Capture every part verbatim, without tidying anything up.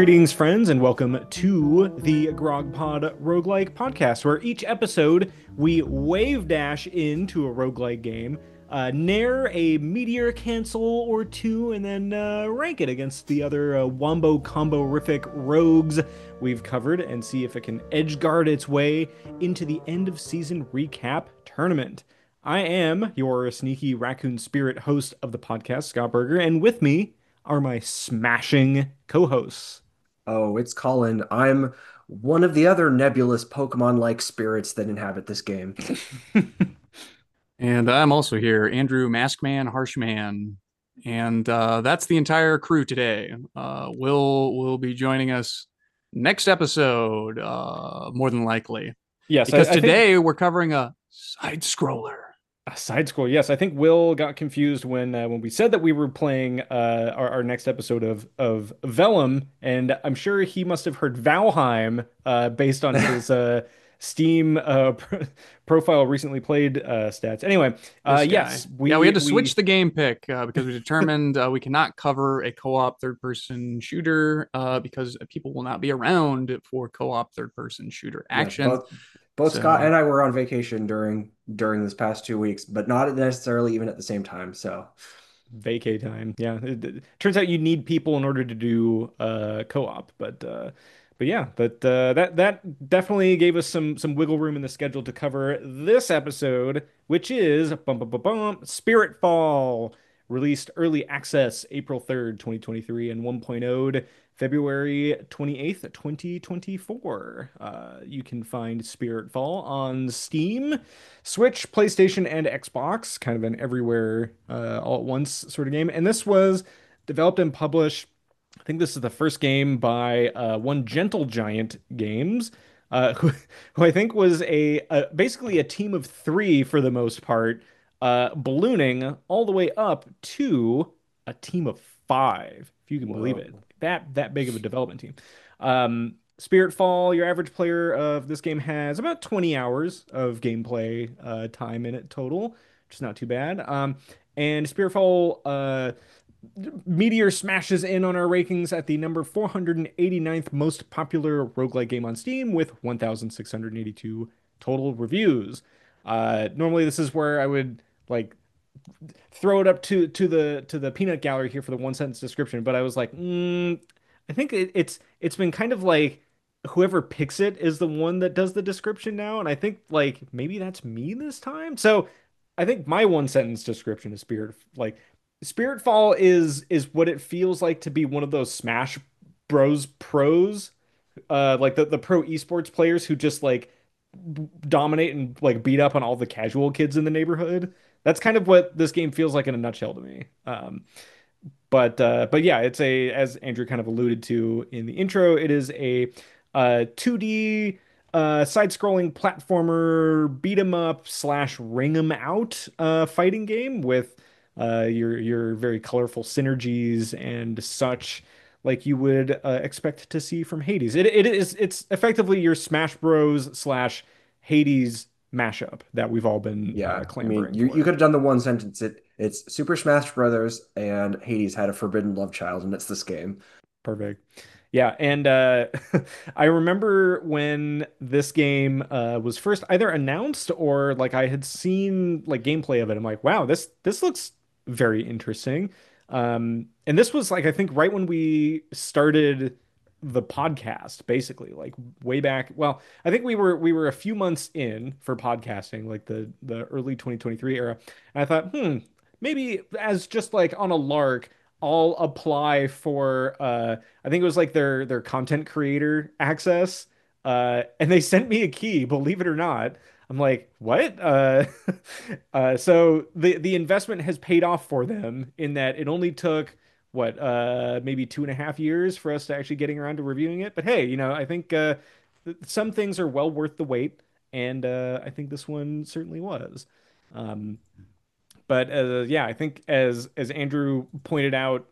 Greetings, friends, and welcome to the GrogPod Roguelike podcast, where each episode we wave dash into a roguelike game, uh, nair a meteor cancel or two, and then uh, rank it against the other uh, wombo combo-rific rogues we've covered and see if it can edge guard its way into the end of season recap tournament. I am your sneaky raccoon spirit host of the podcast, Scott Berger, and with me are my smashing co-hosts. Oh, it's Colin. I'm one of the other nebulous Pokemon-like spirits that inhabit this game. And I'm also here, Andrew Maskman, Harshman, and uh, that's the entire crew today. Uh, Will will be joining us next episode, uh, more than likely, Yes, I, because I think today we're covering a side scroller. a side scroll. Yes, I think Will got confused when uh, when we said that we were playing uh, our, our next episode of of Vellum, and I'm sure he must have heard Valheim uh, based on his uh, Steam uh, pro profile recently played uh, stats. Anyway, uh, This guy, yes, yeah, we we had to we switch the game pick uh, because we determined uh, we cannot cover a co-op third-person shooter uh, because people will not be around for co-op third-person shooter Yeah, action. both both Scott So and I were on vacation during during this past two weeks, but not necessarily even at the same time. So, vacay time. Yeah, it, it turns out you need people in order to do uh co-op, but uh but yeah, but uh that that definitely gave us some some wiggle room in the schedule to cover this episode, which is bum, bum, bum, bum, Spiritfall, released early access April third, twenty twenty-three, and 1.0'd February twenty-eighth, twenty twenty-four. Uh, you can find Spiritfall on Steam, Switch, PlayStation, and Xbox, kind of an everywhere uh, all at once sort of game. And this was developed and published. I think this is the first game by uh, one Gentle Giant Games, uh, who, who I think was a, a basically a team of three for the most part, uh, ballooning all the way up to a team of five, if you can believe it. whoa. That that big of a development team. Um, Spiritfall, your average player of this game has about twenty hours of gameplay uh, time in it total, which is not too bad. Um, and Spiritfall uh, Meteor smashes in on our rankings at the number four hundred eighty-ninth most popular roguelike game on Steam with one thousand six hundred eighty-two total reviews. Uh, normally, this is where I would like throw it up to to the to the peanut gallery here for the one sentence description, but I was like, mm, I think it, it's it's been kind of like whoever picks it is the one that does the description now, and I think like maybe that's me this time. So I think my one sentence description is Spirit like Spiritfall is is what it feels like to be one of those Smash Bros pros, uh, like the the pro esports players who just like dominate and like beat up on all the casual kids in the neighborhood. That's kind of what this game feels like in a nutshell to me. Um, but uh, but yeah, it's a as Andrew kind of alluded to in the intro, it is a uh, two D uh, side-scrolling platformer beat 'em up slash ring 'em out uh, fighting game with uh, your your very colorful synergies and such, like you would uh, expect to see from Hades. It it is it's effectively your Smash Bros slash Hades mashup that we've all been uh, Yeah, I mean, clamoring you you for. could have done the one sentence. It it's Super Smash Brothers and Hades had a forbidden love child, and it's this game. Perfect. Yeah, and uh, I remember when this game uh, was first either announced or like I had seen like gameplay of it. I'm like, wow, this this looks very interesting. Um, and this was like I think right when we started the podcast, basically, like way back. Well, I think we were we were a few months in for podcasting, like the the early twenty twenty-three era. And I thought, hmm, maybe as just like on a lark, I'll apply for uh I think it was like their their content creator access. Uh and they sent me a key, believe it or not. I'm like, what? Uh uh so the the investment has paid off for them in that it only took what uh maybe two and a half years for us to actually getting around to reviewing it. But hey, you know, I think uh th- some things are well worth the wait, and uh I think this one certainly was. Um but uh, yeah, I think as as Andrew pointed out,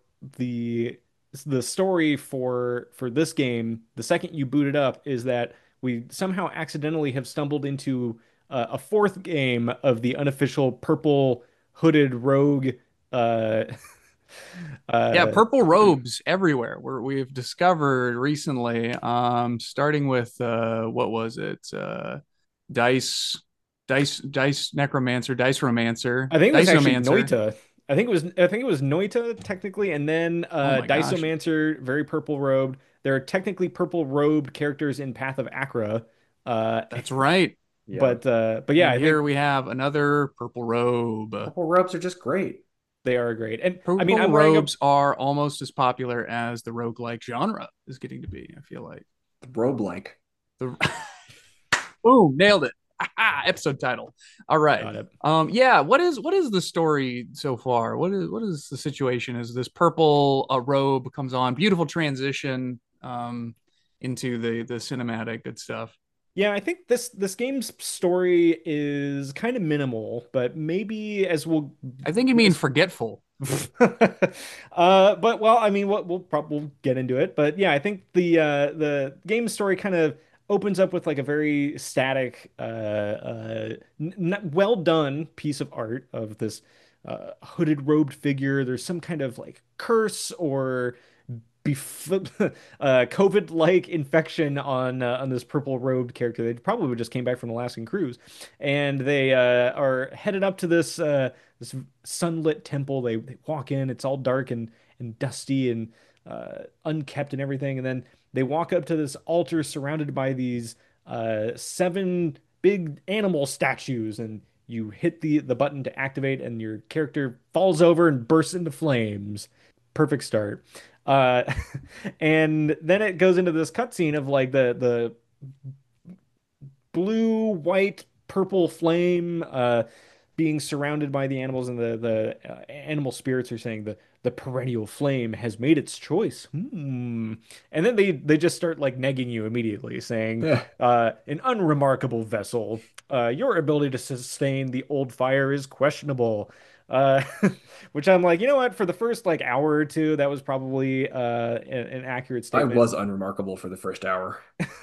the the story for for this game, the second you boot it up, is that we somehow accidentally have stumbled into uh, a fourth game of the unofficial purple hooded rogue uh, Yeah, Uh, purple robes everywhere. We're, we've discovered recently, um, starting with uh, what was it? Uh, dice, dice, dice necromancer, dice romancer, I think it was actually diceomancer. Noita. I think it was I think it was Noita technically, and then Oh uh my gosh, Diceomancer, very purple robed. There are technically purple robed characters in Path of Acra. Uh that's right. Yeah. but uh but yeah, And I think here we have another purple robe. Purple robes are just great. they are great. And I mean, Purple I'm wearing a robes are almost as popular as the roguelike genre is getting to be, I feel like. Robe-like. The Boom, nailed it. Episode title. All right. got it. Um, yeah, what is what is the story so far? What is what is the situation? Is this purple uh, robe comes on, beautiful transition um into the the cinematic good stuff. Yeah, I think this this game's story is kind of minimal, but maybe as we'll I think you mean forgetful. uh, but well, I mean, we'll we'll probably we'll get into it. But yeah, I think the uh, the game story kind of opens up with like a very static, uh, uh, n well done piece of art of this uh, hooded robed figure. There's some kind of like curse or bef uh, COVID-like infection on uh, on this purple robed character. They probably just came back from the Alaskan cruise, and they uh, are headed up to this uh, this sunlit temple. They, they walk in. It's all dark and and dusty and uh, unkept and everything. And then they walk up to this altar surrounded by these uh, seven big animal statues, and you hit the the button to activate, and your character falls over and bursts into flames. Perfect start. Uh, and then it goes into this cutscene of like the the blue, white, purple flame uh, being surrounded by the animals, and the the uh, animal spirits are saying the the perennial flame has made its choice. Hmm. And then they they just start like negging you immediately, saying, Yeah. uh, "An unremarkable vessel. Uh, your ability to sustain the old fire is questionable." Uh, which I'm like, you know what? For the first like hour or two, that was probably uh, an, an accurate I statement. was unremarkable for the first hour.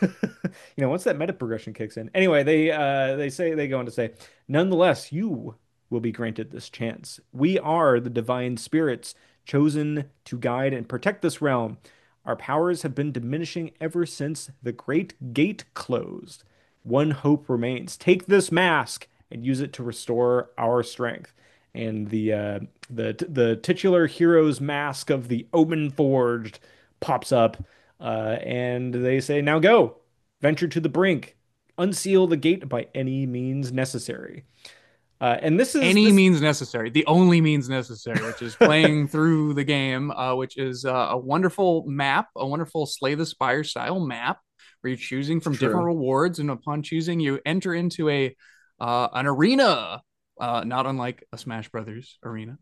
You know, once that meta progression kicks in. Anyway, they uh they say they go on to say, nonetheless, you will be granted this chance. We are the divine spirits chosen to guide and protect this realm. Our powers have been diminishing ever since the great gate closed. One hope remains. Take this mask and use it to restore our strength. And the uh, the the titular hero's mask of the Omen Forged pops up, uh, and they say, "Now go, venture to the brink, unseal the gate by any means necessary." Uh, and this is Any this. means necessary, the only means necessary, which is playing through the game, uh, which is uh, a wonderful map, a wonderful Slay the Spire style map where you're choosing It's from different true. rewards, and upon choosing, you enter into a uh, an arena, uh, not unlike a Smash Brothers arena.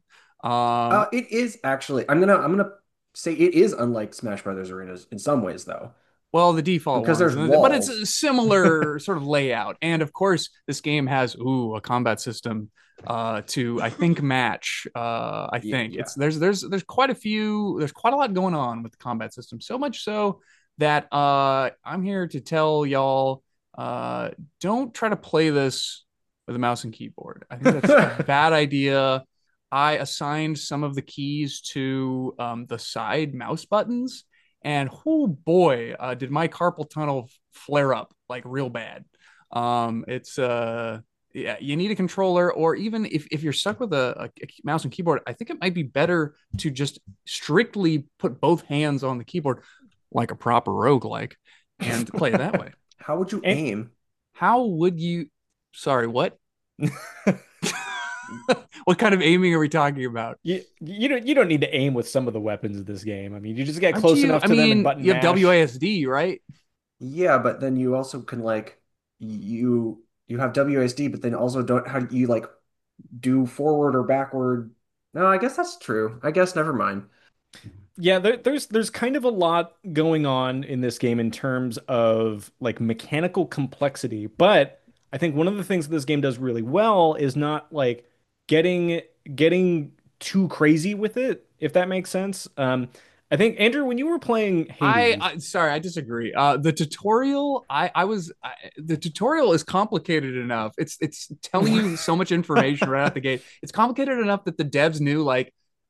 Um, Uh, it is actually. I'm gonna. I'm gonna say it is unlike Smash Brothers arenas in some ways, though, Well, the default because ones, there's but it's walls. a similar sort of layout. And of course, this game has ooh a combat system uh, to I think match. Uh, I Y- think Yeah, it's there's there's there's quite a few there's quite a lot going on with the combat system. So much so that uh, I'm here to tell y'all uh, don't try to play this with a mouse and keyboard. I think that's a bad idea. I assigned some of the keys to um, the side mouse buttons, and oh boy, uh, did my carpal tunnel flare up like real bad. Um, it's uh, yeah, you need a controller, or even if, if you're stuck with a, a mouse and keyboard, I think it might be better to just strictly put both hands on the keyboard like a proper roguelike and play it that way. how would you And aim? How would you? Sorry, what? What kind of aiming are we talking about? you you don't you don't need to aim with some of the weapons of this game. I mean, you just get Aren't close you? enough I to them and mean, button you have mash. W A S D, right? Yeah, but then you also can like you you have W A S D, but then also don't how do you like do forward or backward? No, I guess that's true. I guess never mind. Yeah, there, there's there's kind of a lot going on in this game in terms of like mechanical complexity, but I think one of the things that this game does really well is not like getting getting too crazy with it, if that makes sense. Um, I think Andrew, when you were playing I, Hades, I sorry, I disagree. Uh, the tutorial, I, I was, I, the tutorial is complicated enough. It's, it's telling you so much information right out the gate. It's complicated enough that the devs knew, like,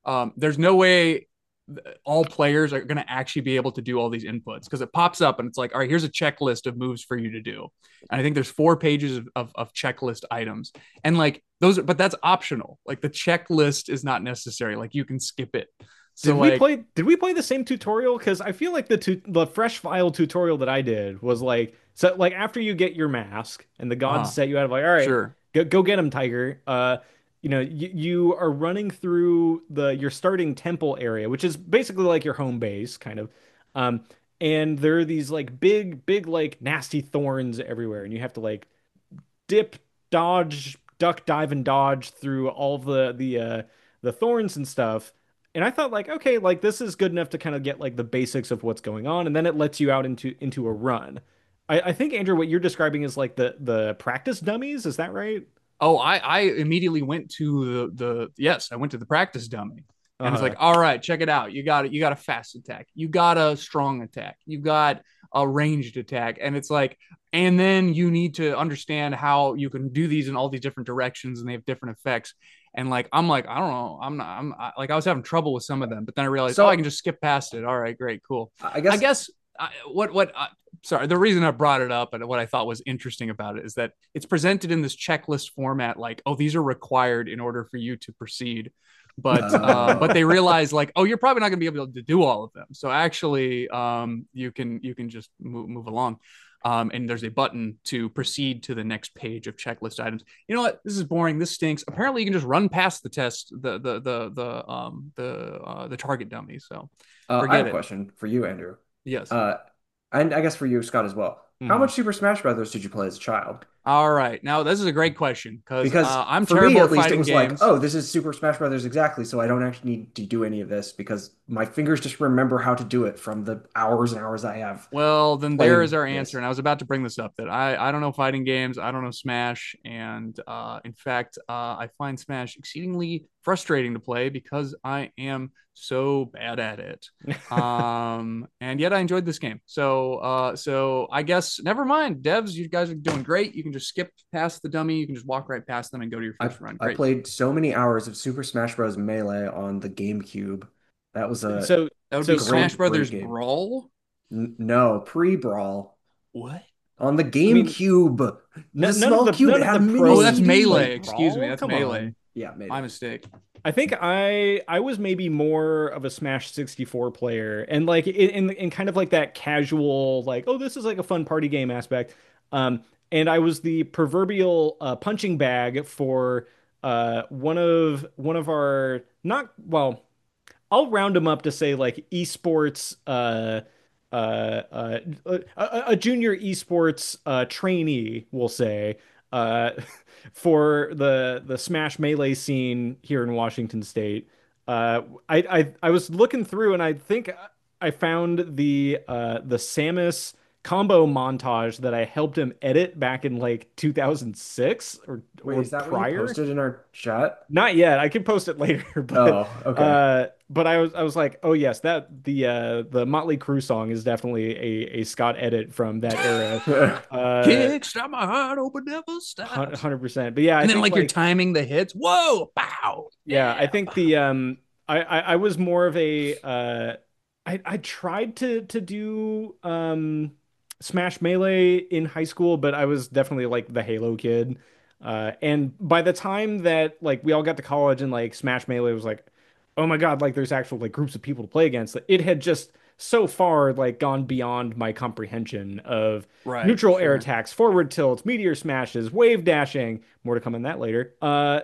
um, there's no way all players are going to actually be able to do all these inputs because it pops up and it's like, all right, here's a checklist of moves for you to do. And I think there's four pages of, of, of checklist items. And like those, but that's optional. Like the checklist is not necessary. Like you can skip it. So Did like, we play did we play the same tutorial? Because I feel like the tu the fresh file tutorial that I did was like so like after you get your mask and the gods uh, set you out of like, all right, sure. go go get him, Tiger. Uh you know, you, you are running through the your starting temple area, which is basically like your home base, kind of. Um, and there are these like big, big, like nasty thorns everywhere, and you have to like dip, dodge, duck, dive, and dodge through all the the uh the thorns and stuff. And I thought like, okay, like this is good enough to kind of get like the basics of what's going on, and then it lets you out into into a run. I, I think Andrew, what you're describing is like the the practice dummies, is that right? Oh, I, I immediately went to the, the, yes, I went to the practice dummy. And it's Uh-huh. like, all right, check it out. You got it. You got a fast attack. You got a strong attack. You got a ranged attack. And it's like, and then you need to understand how you can do these in all these different directions and they have different effects. And like, I'm like, I don't know. I'm not, I'm I, like, I was having trouble with some of them, but then I realized, oh, I can So just skip past it. All right, great, cool. I I guess guess I, what, what, uh, sorry, the reason I brought it up and what I thought was interesting about it is that it's presented in this checklist format, like, oh, these are required in order for you to proceed. But um, but uh, they realize like, oh, you're probably not going to be able to do all of them. So actually, um, you can you can just move, move along. Um, and there's a button to proceed to the next page of checklist items. You know what? This is boring. This stinks. Apparently, you can just run past the test, the the the the um the uh, the target dummy. So uh, I have forget a it. question for you, Andrew. Yes. Uh, and I guess for you, Scott, as well. How Mhm. much Super Smash Brothers did you play as a child? All right. Now, this is a great question because Because uh, I'm for me, terrible at at least, it fighting was like, games. oh, this is Super Smash Brothers exactly, so I don't actually need to do any of this because my fingers just remember how to do it from the hours and hours I have Well, then there is playing our answer. this. And I was about to bring this up that I, I don't know fighting games. I don't know Smash. And uh, in fact, uh, I find Smash exceedingly frustrating to play because I am so bad at it. Um, and yet I enjoyed this game. So, uh, so I guess never mind. Devs, you guys are doing great. You can just skip past the dummy. You can just walk right past them and go to your I first run. I Great. played so many hours of Super Smash Bros. Melee on the GameCube. That was a So That would be so com Smash great, great Brothers game. Brawl. N no, pre-Brawl What? on the I mean, GameCube. It was a n none of small the cube. none It of had the a mini Oh, that's pros Melee. played C D. Excuse me. Brawl. That's Come Melee. on. Yeah, My Melee. mistake. I think I I was maybe more of a Smash sixty-four player and like in, in in kind of like that casual like, oh, this is like a fun party game aspect. Um and I was the proverbial uh, punching bag for uh one of one of our not well I'll round them up to say like esports uh uh, uh a, a junior esports uh trainee, we'll say, uh for the the Smash Melee scene here in Washington State. Uh I I I was looking through and I think I found the uh the Samus combo montage that I helped him edit back in like two thousand six or Wait, or is that what you prior. posted in our chat? Not yet. I can post it later, but Oh, okay. uh but I was I was like, "Oh yes, that the uh the Motley Crue song is definitely a a Scott edit from that era." Uh Kick, stop my heart open, never stops. one hundred percent. But yeah, I And then think like you're like timing the hits. Whoa, pow, yeah, I yeah, think pow. the um I I, I was more of a uh I I tried to to do um Smash Melee in high school, but I was definitely like the Halo kid. Uh and by the time that like we all got to college and like Smash Melee was like, oh my God, like there's actual like groups of people to play against, it had just so far like gone beyond my comprehension of Right, neutral air sure. attacks, forward tilts, meteor smashes, wave dashing. More to come on that later. Uh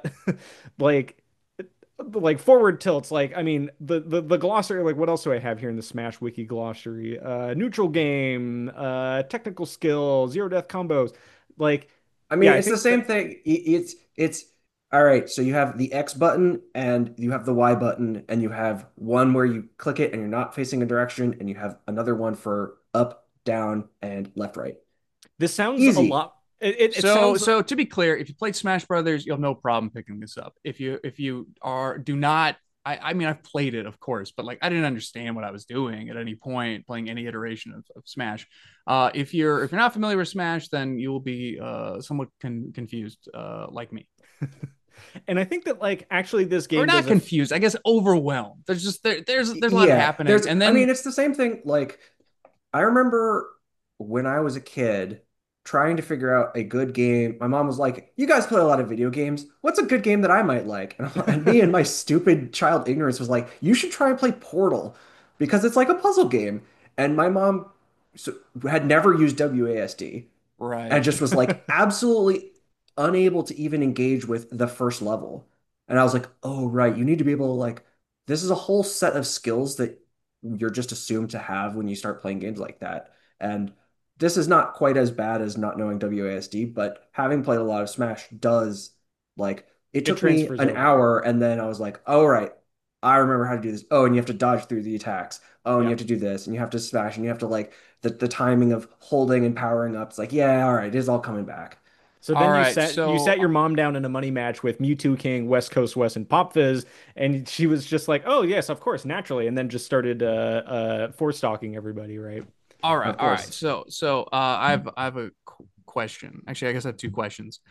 like like forward tilts, like I mean the, the the glossary, like what else do I have here in the Smash wiki glossary? Uh neutral game, uh technical skill, zero death combos. Like I yeah, mean, I it's the think same that thing. I- It's it's all right. So you have the X button and you have the Y button, and you have one where you click it and you're not facing a direction, and you have another one for up, down, and left, right. this sounds a Easy. lot it, it, it So sounds so to be clear, if you played Smash Brothers, you'll have no problem picking this up. If you if you are do not I, I mean I've played it, of course, but like I didn't understand what I was doing at any point playing any iteration of, of Smash. Uh, if you're if you're not familiar with Smash, then you will be uh, somewhat con- confused, uh, like me. And I think that like actually this Or game not does a confused, I guess overwhelmed. There's just there, there's there's a lot Yeah, happening. there's, And I mean, then it's the same thing. Like, I remember when I was a kid trying to figure out a good game. My mom was like, "You guys play a lot of video games. What's a good game that I might like?" And, and me and my stupid child ignorance was like, "You should try and play Portal because it's like a puzzle game." And my mom so, had never used W A S D and right. just was like absolutely unable to even engage with the first level. And I was like, "Oh, right, you need to be able to like this is a whole set of skills that you're just assumed to have when you start playing games like that." And this is not quite as bad as not knowing W A S D, but having played a lot of Smash does like it it took me transfers an over. hour and then I was like, "Oh, right. I remember how to do this. Oh, and you have to dodge through the attacks. Oh, and you Yeah. have to do this, and you have to smash, and you have to like the, the timing of holding and powering up." It's like, yeah, all right, it is all coming back. So All then you right. sat you So sat your mom down in a money match with Mewtwo King, West Coast West, and Pop Fizz, and she was just like, "Oh yes, of course, naturally," and then just started uh uh force stalking everybody, right? all right, Of all right. course. So so uh I've I have a qu- question. Actually, I guess I have two questions.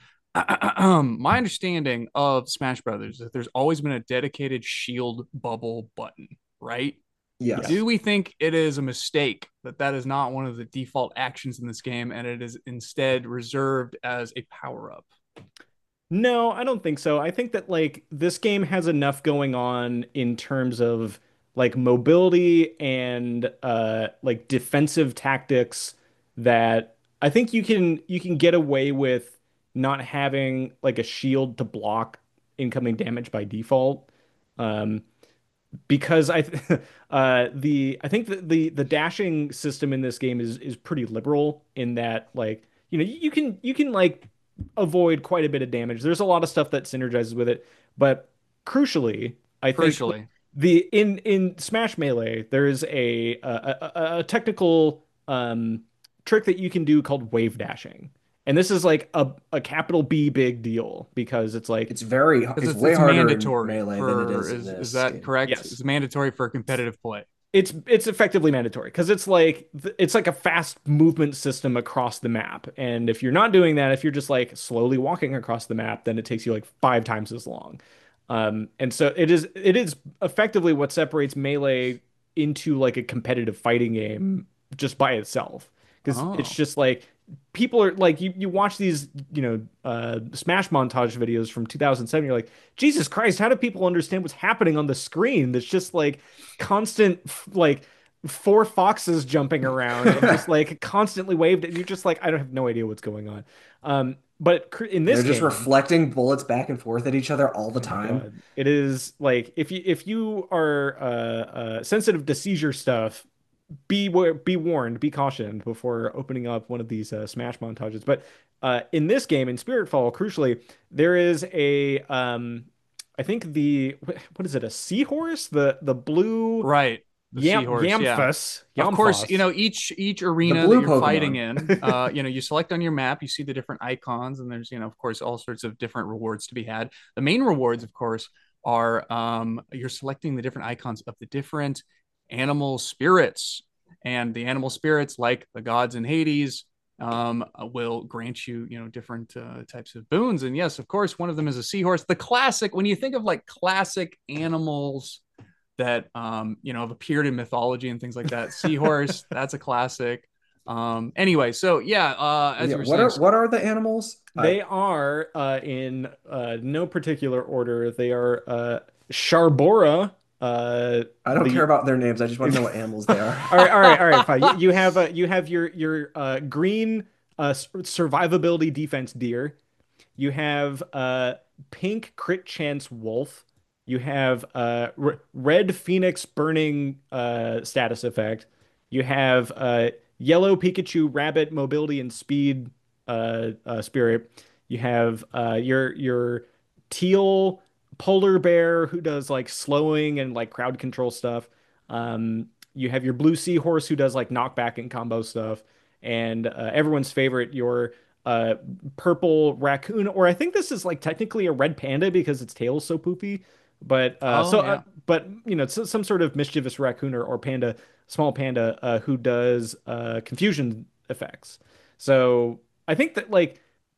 My understanding of Smash Brothers is that there's always been a dedicated shield bubble button, right? Do Yes. Yes. we think it is a mistake that that is not one of the default actions in this game and it is instead reserved as a power up? No, I don't think so. I think that like this game has enough going on in terms of like mobility and uh like defensive tactics that I think you can you can get away with not having like a shield to block incoming damage by default. Um, because I th uh the I think that the the dashing system in this game is is pretty liberal in that like you know you can you can like avoid quite a bit of damage. There's a lot of stuff that synergizes with it, but crucially, I think Crucially. the in in Smash Melee there is a a, a, a technical um trick that you can do called wave dashing. And this is like a, a capital B big deal because it's like It's very, Because it's it's way it's harder in mandatory Melee than it for is in is is this that game. correct? yes, It's mandatory for competitive play. it's it's effectively mandatory because it's like it's like a fast movement system across the map. And if you're not doing that, if you're just like slowly walking across the map, then it takes you like five times as long. Um, and so it is it is effectively what separates Melee into like a competitive fighting game just by itself. Because it's Oh. just like people are like you you watch these, you know, uh Smash montage videos from two thousand seven, you're like, Jesus Christ, how do people understand what's happening on the screen? That's just like constant like four foxes jumping around and just like constantly waved and you're just like I don't have no idea what's going on. Um but cr- in this They're just game, reflecting bullets back and forth at each other all the oh my time. God, it is like if you if you are uh, uh sensitive to seizure stuff, be wa- be warned, be cautioned before opening up one of these uh, Smash montages. But uh, in this game, in Spiritfall, crucially, there is a um, I think the what is it? A seahorse? The the blue Right. The yam seahorse, yeah. Yamfus Of course, you Yamfos. know, each each The arena that blue you're fighting Pokemon. in, uh, you know, you select on your map, you see the different icons, and there's, you know, of course, all sorts of different rewards to be had. The main rewards, of course, are um, you're selecting the different icons of the different animal spirits. And the animal spirits, like the gods in Hades, um, will grant you, you know, different uh, types of boons. And yes, of course, one of them is a seahorse. The classic, when you think of like classic animals that um, you know have appeared in mythology and things like that. Seahorse, that's a classic. Um, anyway, so yeah, uh, as Yeah, you were what saying, are what are the animals? I They are uh, in uh, no particular order. They are uh, Sharbora, uh, I don't care the about their names. I just want to know what animals they are. all right, all right, all right, fine. You, you have uh, you have your your uh, green uh, survivability defense deer. You have uh, pink crit chance wolf. You have uh, r red phoenix burning uh, status effect. You have uh, yellow Pikachu rabbit mobility and speed uh, uh, spirit. You have uh, your your teal polar bear who does like slowing and like crowd control stuff. Um, you have your blue seahorse who does like knockback and combo stuff, and uh, everyone's favorite, your uh, purple raccoon, or I think this is like technically a red panda because its tail is so poofy. But uh, oh so, uh, yeah, but you know, so, some sort of mischievous raccoon or, or panda, small panda, uh, who does uh, confusion effects. So I think that like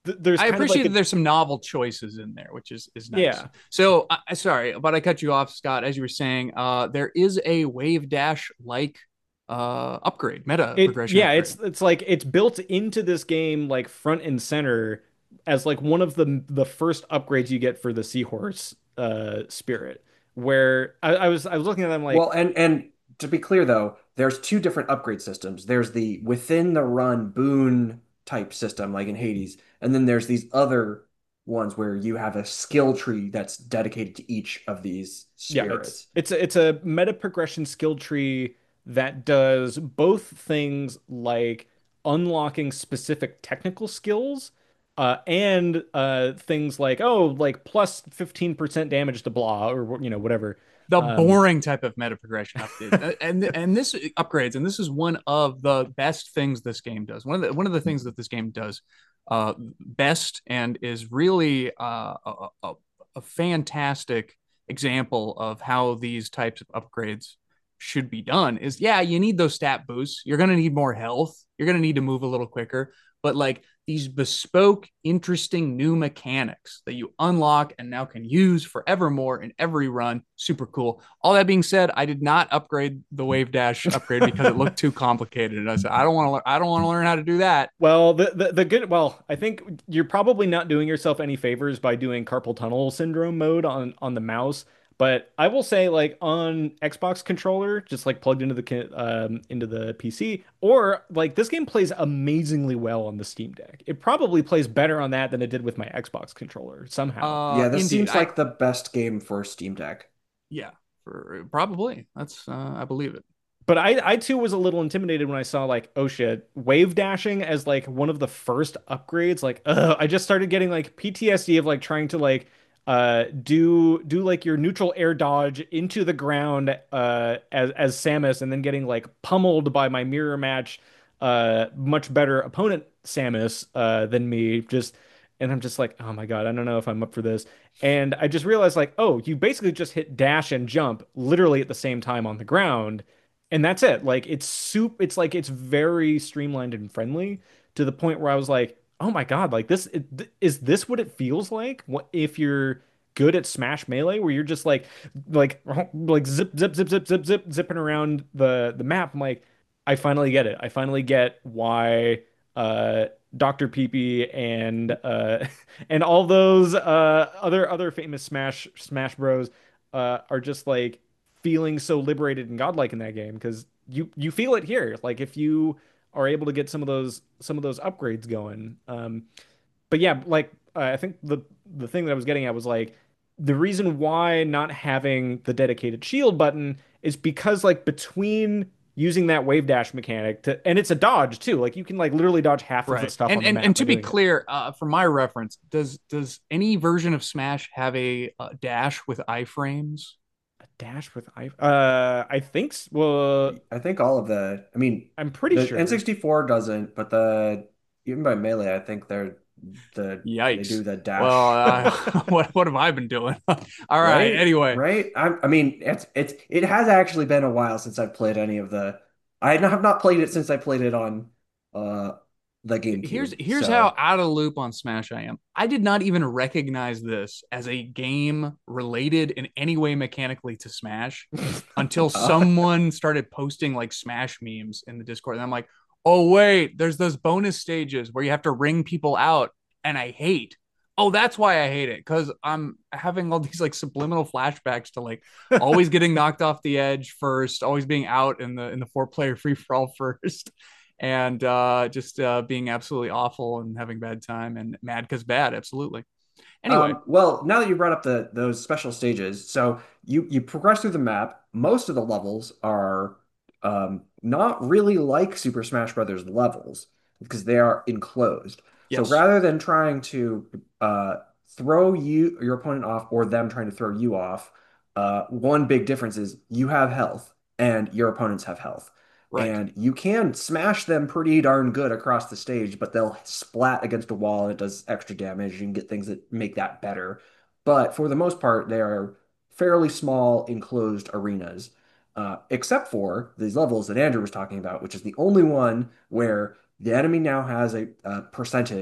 th there's I kind of like appreciate a that there's some novel choices in there, which is is nice. yeah. So, I sorry, but I cut you off, Scott. As you were saying, uh, there is a wave dash like uh, upgrade, meta It progression yeah, upgrade. it's it's like it's built into this game like front and center as like one of the the first upgrades you get for the Seahorse uh spirit. Where I, I was I was looking at them Well, like and and to be clear though, there's two different upgrade systems. There's the within the run boon type system, like in Hades, and then there's these other ones where you have a skill tree that's dedicated to each of these yeah, it's spirits. it's a, it's a meta progression skill tree that does both things like unlocking specific technical skills uh, and uh, things like oh like plus fifteen percent damage to blah or you know whatever. The Um, boring type of meta progression update, Uh, and and this upgrades, and this is one of the best things this game does. One of the one of the things that this game does uh, best, and is really uh, a, a, a fantastic example of how these types of upgrades should be done. Is yeah, you need those stat boosts. You're gonna need more health. You're gonna need to move a little quicker, but like these bespoke, interesting new mechanics that you unlock and now can use forevermore in every run. Super cool. All that being said, I did not upgrade the Wave Dash upgrade because it looked too complicated. And I said, I don't want to. learn. I don't want to learn how to do that. Well, the, the the good well, I think you're probably not doing yourself any favors by doing carpal tunnel syndrome mode on on the mouse. But I will say, like on Xbox controller, just like plugged into the ki- um into the P C, or like this game plays amazingly well on the Steam Deck. It probably plays better on that than it did with my Xbox controller somehow. Uh, Yeah, this indeed. seems I like the best game for Steam Deck. yeah, for, probably. That's uh, I believe it. But I, I too was a little intimidated when I saw like, oh shit, wave dashing as like one of the first upgrades. Like, ugh, I just started getting like P T S D of like trying to like uh do do like your neutral air dodge into the ground uh as as Samus and then getting like pummeled by my mirror match uh much better opponent Samus uh than me. Just and I'm just like, oh my God, I don't know if I'm up for this. And I just realized like, oh, you basically just hit dash and jump literally at the same time on the ground and that's it. Like it's soup. It's like it's very streamlined and friendly to the point where I was like, oh my God, like this it, th- is this what it feels like? What if you're good at Smash Melee, where you're just like, like, like zip, zip, zip, zip, zip, zip, zipping around the the map. I'm like, I finally get it. I finally get why uh doctor Peepee and uh and all those uh other other famous Smash Smash Bros uh are just like feeling so liberated and godlike in that game because you you feel it here. Like if you are able to get some of those some of those upgrades going. Um, but yeah, like uh, I think the the thing that I was getting at was like the reason why not having the dedicated shield button is because like between using that wave dash mechanic to and it's a dodge too. Like you can like literally dodge half of the Right. stuff And on the and and map by to be doing it. clear, uh, for my reference, does does any version of Smash have a uh, dash with iframes? A dash with I uh I think s- well I think all of the, I mean, I'm pretty the sure. N sixty-four doesn't, but the even by Melee, I think they're the they Yikes. do the Well, dash. uh, what what have I been doing? All right. Right? Anyway, Right? I, I mean, it's it's it has actually been a while since I've played any of the. I have not played it since I played it on uh the here's GameCube. here's how So, out of loop on Smash I am. I did not even recognize this as a game related in any way mechanically to Smash until uh, someone started posting like Smash memes in the Discord. And I'm like, oh wait, there's those bonus stages where you have to ring people out, and I hate. Oh, that's why I hate it, because I'm having all these like subliminal flashbacks to like always getting knocked off the edge first, always being out in the in the four player free for all first, and uh, just uh, being absolutely awful and having bad time and mad because bad. Absolutely. Anyway, Um, well, now that you brought up the those special stages, so you you progress through the map. Most of the levels are um, not really like Super Smash Brothers levels because they are enclosed. So yes, rather than trying to uh, throw you your opponent off or them trying to throw you off, uh, one big difference is you have health and your opponents have health. right. And you can smash them pretty darn good across the stage, but they'll splat against a wall and it does extra damage. You can get things that make that better. But for the most part, they are fairly small enclosed arenas, uh, except for these levels that Andrew was talking about, which is the only one where the enemy now has a, a percentage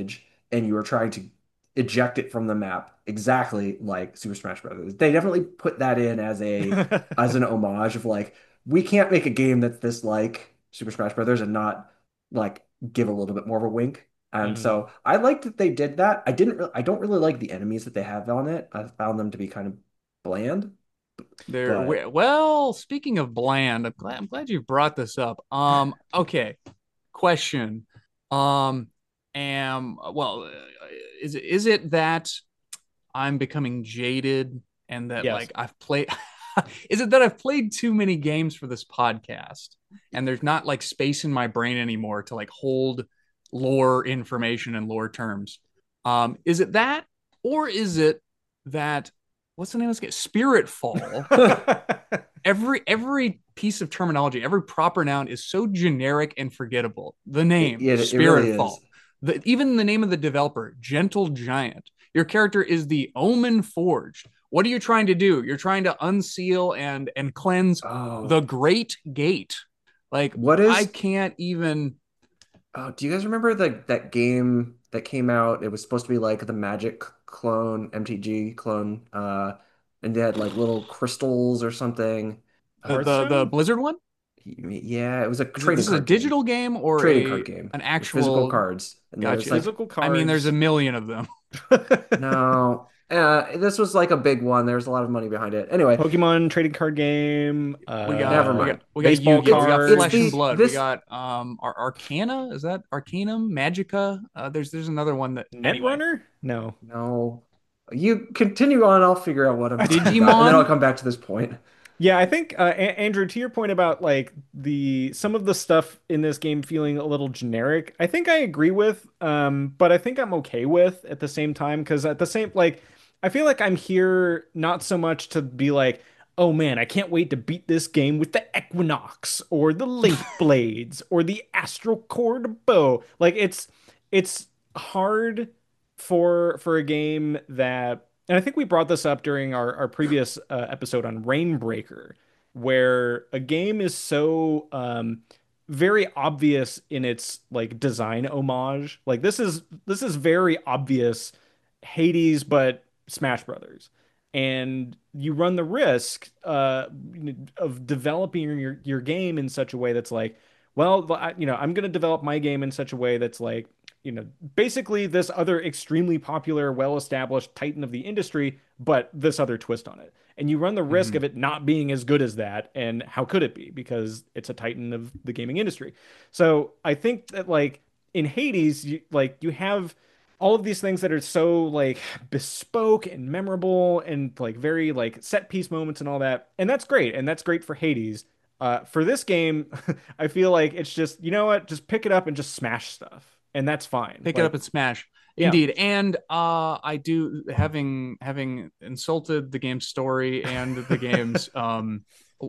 and you were trying to eject it from the map, exactly like Super Smash Brothers. They definitely put that in as a as an homage of like we can't make a game that's this like Super Smash Brothers and not like give a little bit more of a wink. And Mhm. so I liked that they did that. I didn't really, I don't really like the enemies that they have on it. I found them to be kind of bland, There, but well, speaking of bland, I'm glad, I'm glad you brought this up. Um, okay, question. Um, am well, uh, is it is it that I'm becoming jaded and that Yes. like I've played? Is it that I've played too many games for this podcast and there's not like space in my brain anymore to like hold lore information and lore terms? Um, is it that, or is it that what's the name of this game? Spirit Fall. Every every piece of terminology, every proper noun is so generic and forgettable. The it, name, it, it really Spirit is. Fall. The, even the name of the developer, Gentle Giant. Your character is the Omen Forged. What are you trying to do? You're trying to unseal and and cleanse the Oh, Great Gate. Like what I is can't even. Oh, do you guys remember the that game that came out? It was supposed to be like the Magic clone, M T G clone, uh, and they had like little crystals or something. The, Uh, the the Hearthstone? Blizzard one? yeah, it was a Is it trading this is a card game. digital game or Trading card a game an with physical actual? cards, and there's Gotcha. like Physical I mean, there's a cards. million of them. no, uh, this was like a big one. There was a lot of money behind it. Anyway, Pokemon trading card game, We never got we uh, got mind. we got baseball It's Yu-Gi-Oh, we got it's Flesh and cards. the Blood, we this got um Ar Arcana. Is that Arcanum, Magica? Uh, there's there's another one that anyway. Netrunner? No. no. You continue on. I'll figure out what I'm talking about, and then I'll Digimon. come back to this point. Yeah, I think uh, A Andrew, to your point about like the some of the stuff in this game feeling a little generic, I think I agree with, um, but I think I'm okay with at the same time because at the same like I feel like I'm here not so much to be like, oh man, I can't wait to beat this game with the Equinox or the Link Blades or the Astral Cord bow. Like it's it's hard for for a game that and I think we brought this up during our, our previous uh, episode on Rainbreaker, where a game is so um, very obvious in its like design homage. Like this is this is very obvious Hades, but Smash Brothers. And you run the risk uh, of developing your your game in such a way that's like, well, I- you know, I'm going to develop my game in such a way that's like you know, basically this other extremely popular, well-established titan of the industry, but this other twist on it. And you run the risk Mhm. of it not being as good as that. And how could it be? Because it's a titan of the gaming industry. So I think that like in Hades, you, like you have all of these things that are so like bespoke and memorable and like very like set piece moments and all that. And that's great. And that's great for Hades. Uh, for this game, I feel like it's just, you know what, just pick it up and just smash stuff. And that's fine. Pick it up Like, and smash. yeah. Indeed. And uh I do having having insulted the game's story and the game's um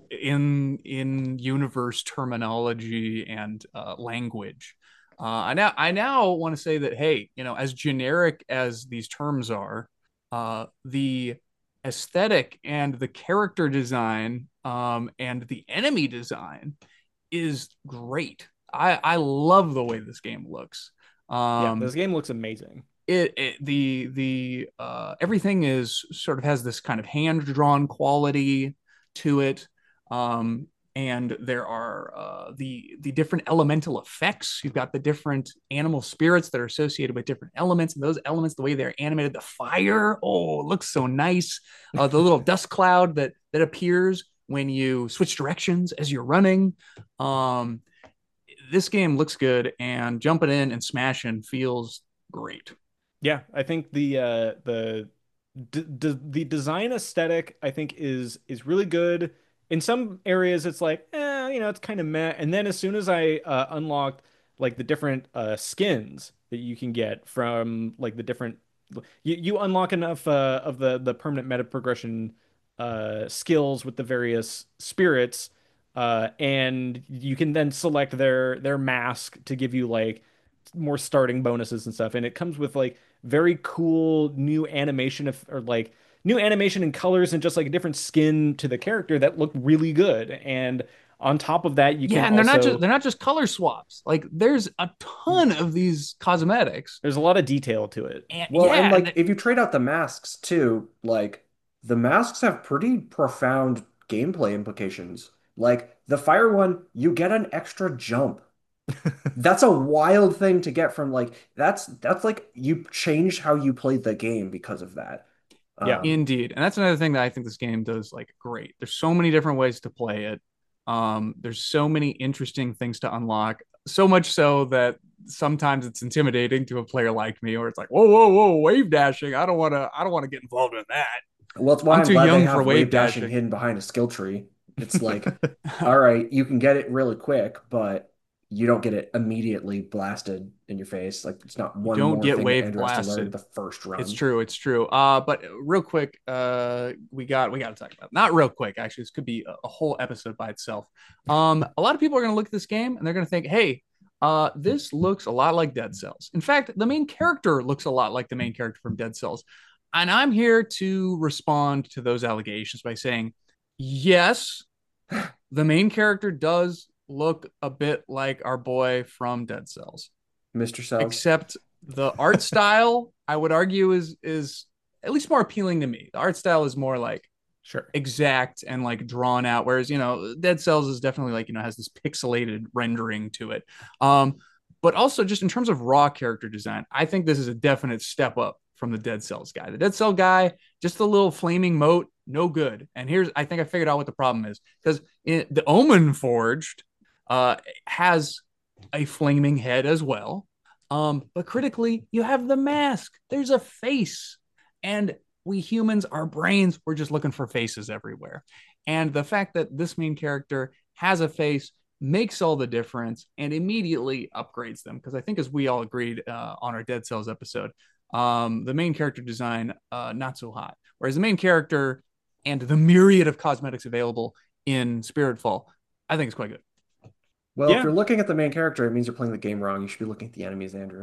in in universe terminology and uh, language. Uh, I now I now want to say that hey, you know, as generic as these terms are, uh, the aesthetic and the character design um, and the enemy design is great. I I love the way this game looks. Yeah, Um, this game looks amazing. it, it the the uh, everything is sort of has this kind of hand drawn quality to it, um, and there are uh, the the different elemental effects. You've got the different animal spirits that are associated with different elements, and those elements, the way they're animated, the fire, oh, it looks so nice. Uh, the little dust cloud that that appears when you switch directions as you're running. Um, this game looks good, and jumping in and smashing feels great. Yeah, I think the uh the d d the design aesthetic I think is is really good. In some areas it's like, eh, you know, it's kind of meh. And then as soon as I uh unlocked like the different uh skins that you can get from like the different you, you unlock enough uh of the the permanent meta progression uh skills with the various spirits uh and you can then select their their mask to give you like more starting bonuses and stuff. And it comes with like very cool new animation of or like new animation and colors and just like a different skin to the character that look really good. And On top of that, you Yeah, can and they're not also just they're not just color swaps. Like there's a ton of these cosmetics. there's a lot of detail to it. And Well, and yeah, and like the, if you trade out the masks too, like the masks have pretty profound gameplay implications. Like the fire one, you get an extra jump. That's a wild thing to get from like that's that's like you changed how you played the game because of that. Yeah. Um, indeed. And that's another thing that I think this game does like great. There's so many different ways to play it. Um, there's so many interesting things to unlock. So much so that sometimes it's intimidating to a player like me, or it's like, whoa, whoa, whoa, wave dashing. I don't want to. I don't want to get involved in that. well, it's why I'm I'm too glad they young for have wave wave dashing dashing. hidden behind a skill tree. It's like, all right, you can get it really quick, but you don't get it immediately blasted in your face. Like it's not You one don't more get thing that wave Andrew has to learn blasted. the first It's run. true. It's true. Uh, but real quick, uh, we got we got to talk about not real quick. Actually, this could be a, a whole episode by itself. Um, a lot of people are going to look at this game and they're going to think, "Hey, uh, this looks a lot like Dead Cells." In fact, the main character looks a lot like the main character from Dead Cells, and I'm here to respond to those allegations by saying, yes, the main character does look a bit like our boy from Dead Cells, mister Cells. except the art style I would argue is is at least more appealing to me. The art style is more like Sure. exact and like drawn out, whereas you know Dead Cells is definitely like you know has this pixelated rendering to it. Um, but also just in terms of raw character design, I think this is a definite step up from the Dead Cells guy. The Dead Cell guy, just a little flaming moat, no good. And here's I think I figured out what the problem is because the Omen Forged uh, has a flaming head as well. Um, but critically, you have the mask. There's a face. And we humans, our brains, we're just looking for faces everywhere. And the fact that this main character has a face makes all the difference and immediately upgrades them. Because I think, as we all agreed uh, on our Dead Cells episode, um, the main character design, uh, not so hot. Whereas the main character and the myriad of cosmetics available in Spiritfall, I think is quite good. Well, if Yeah. you're looking at the main character, it means you're playing the game wrong. You should be looking at the enemies, Andrew.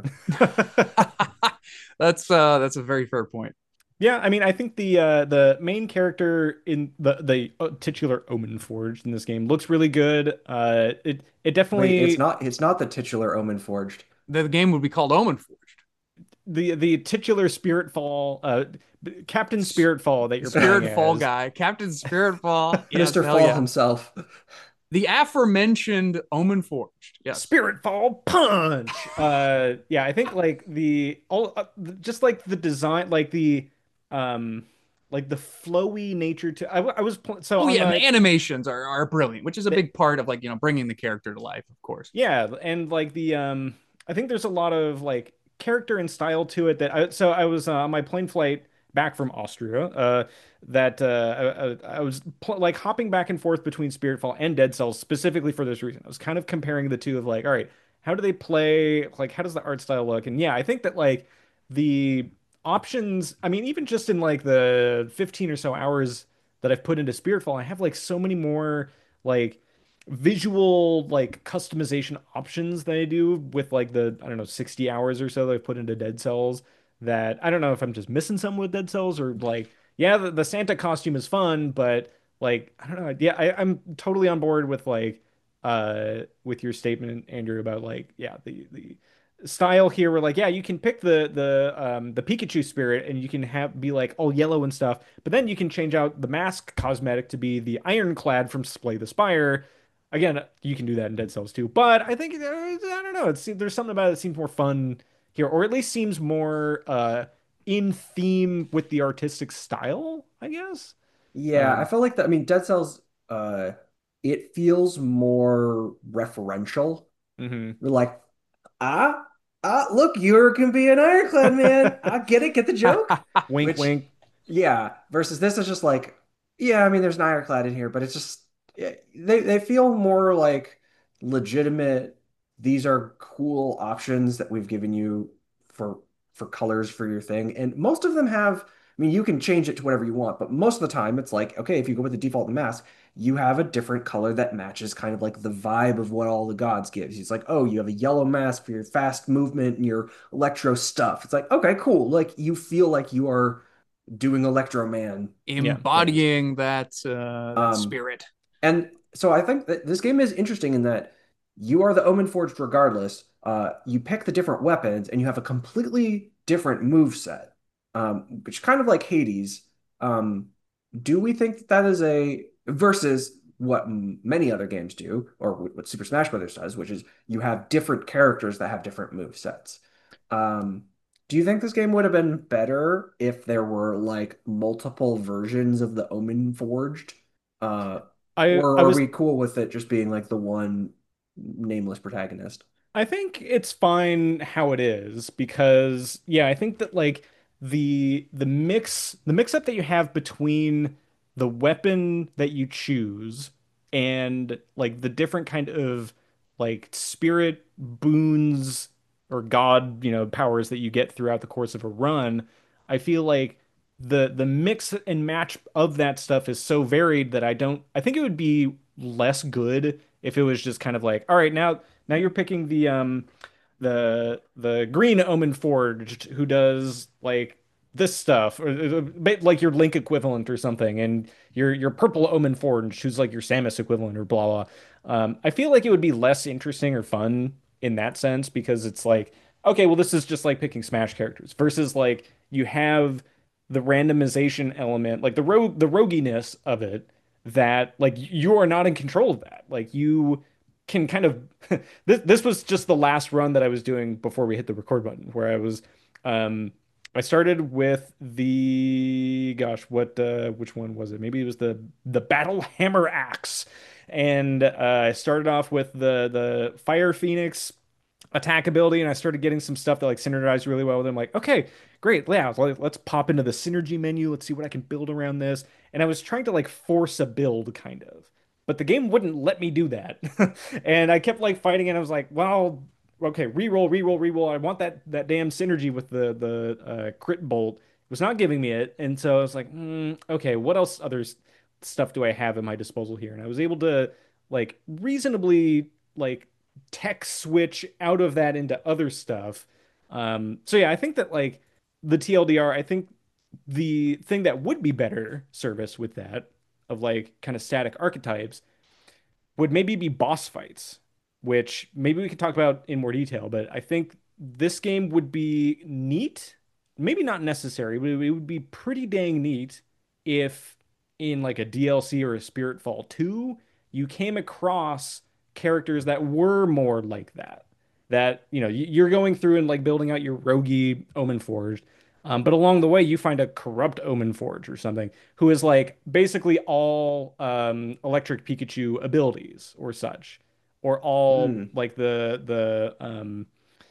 that's uh, that's a very fair point. Yeah, I mean, I think the uh, the main character in the the uh, titular Omen Forged in this game looks really good. Uh, it it Wait, it's definitely not it's not the titular Omen Forged. The game would be called Omen Forged. the the titular Spiritfall, uh, Captain Spiritfall that you're playing Spiritfall as. guy, Captain Spiritfall. Yes, mister hell Fall yeah. himself. The aforementioned Omen Forged. Yes. Spiritfall punch. Uh, yeah, I think like the all uh, just like the design, like the um, like the flowy nature to. I, I was pl so Oh on yeah, and my the animations are, are brilliant, which is a the, big part of like you know bringing the character to life, of course. yeah, and like the um, I think there's a lot of like character and style to it that I so I was uh, on my plane flight back from Austria. Uh, that uh, I, I was pl like hopping back and forth between Spiritfall and Dead Cells specifically for this reason. I was kind of comparing the two of like, all right, how do they play? Like, how does the art style look? And yeah, I think that like the options. I mean, even just in like the fifteen or so hours that I've put into Spiritfall, I have like so many more like visual like customization options that I do with like the I don't know sixty hours or so that I've put into Dead Cells that I don't know if I'm just missing some with Dead Cells or like yeah the, the Santa costume is fun but like I don't know yeah I, I'm totally on board with like uh with your statement Andrew about like yeah the the style here where like yeah you can pick the the um the Pikachu spirit and you can have be like all yellow and stuff but then you can change out the mask cosmetic to be the Ironclad from Slay the Spire. Again, you can do that in Dead Cells too, but I think uh, I don't know. It's there's something about it that seems more fun here, or at least seems more uh in theme with the artistic style, I guess. Yeah, I Um, feel like that. I mean, Dead Cells, uh, it feels more referential. mhm. We're like, ah, ah, look, you can be an Ironclad man. I get it, get the joke. Wink, Which, wink. yeah, versus this is just like, yeah, I mean, there's an Ironclad in here, but it's just yeah, they they feel more like legitimate. These are cool options that we've given you for for colors for your thing, and most of them have. I mean, you can change it to whatever you want, but most of the time it's like, okay, if you go with the default mask, you have a different color that matches kind of like the vibe of what all the gods gives. It's like, oh, you have a yellow mask for your fast movement and your electro stuff. It's like, okay, cool. Like you feel like you are doing Electro Man Yeah. things. Embodying that uh, that Um, spirit. and so I think that this game is interesting in that you are the Omen Forged regardless. Uh, you pick the different weapons and you have a completely different move set, um, which kind of like Hades. Um, do we think that that is a versus what m- many other games do, or what Super Smash Brothers does, which is you have different characters that have different move sets. Um, do you think this game would have been better if there were like multiple versions of the Omen Forged? Uh, I or I are was we cool with it just being like the one nameless protagonist? I think it's fine how it is because yeah, I think that like the the mix the mix up that you have between the weapon that you choose and like the different kind of like spirit boons or god, you know, powers that you get throughout the course of a run, I feel like the the mix and match of that stuff is so varied that I don't I think it would be less good if it was just kind of like, all right, now now you're picking the um the the green Omen Forged who does like this stuff or uh, like your Link equivalent or something, and your your purple Omen Forged who's like your Samus equivalent or blah blah. Um, I feel like it would be less interesting or fun in that sense because it's like, okay, well this is just like picking Smash characters versus like you have the randomization element, like the rogue the roguiness of it that like you are not in control of that. Like you can kind of this this was just the last run that I was doing before we hit the record button, where I was um I started with the gosh, what uh which one was it? Maybe it was the the Battle Hammer Axe. And uh, I started off with the the Fire Phoenix attack ability, and I started getting some stuff that like synergized really well with them. Like, okay, great, yeah, let- let's pop into the synergy menu. Let's see what I can build around this. And I was trying to like force a build kind of, but the game wouldn't let me do that. And I kept like fighting, and I was like, well, okay, reroll, reroll, reroll. I want that that damn synergy with the the uh, crit bolt. It was not giving me it, and so I was like, mm, okay, what else other s- stuff do I have at my disposal here? And I was able to like reasonably like tech switch out of that into other stuff. Um, so yeah, I think that like the T L D R, I think the thing that would be better service with that of like kind of static archetypes would maybe be boss fights, which maybe we could talk about in more detail, but I think this game would be neat. Maybe not necessary, but it would be pretty dang neat if in like a D L C or a Spiritfall two, you came across characters that were more like that. That, you know, you're going through and like building out your roguey Omen Forged. Um, but along the way, you find a corrupt Omen Forge or something who is like basically all um, electric Pikachu abilities or such, or all Hmm. like the the um,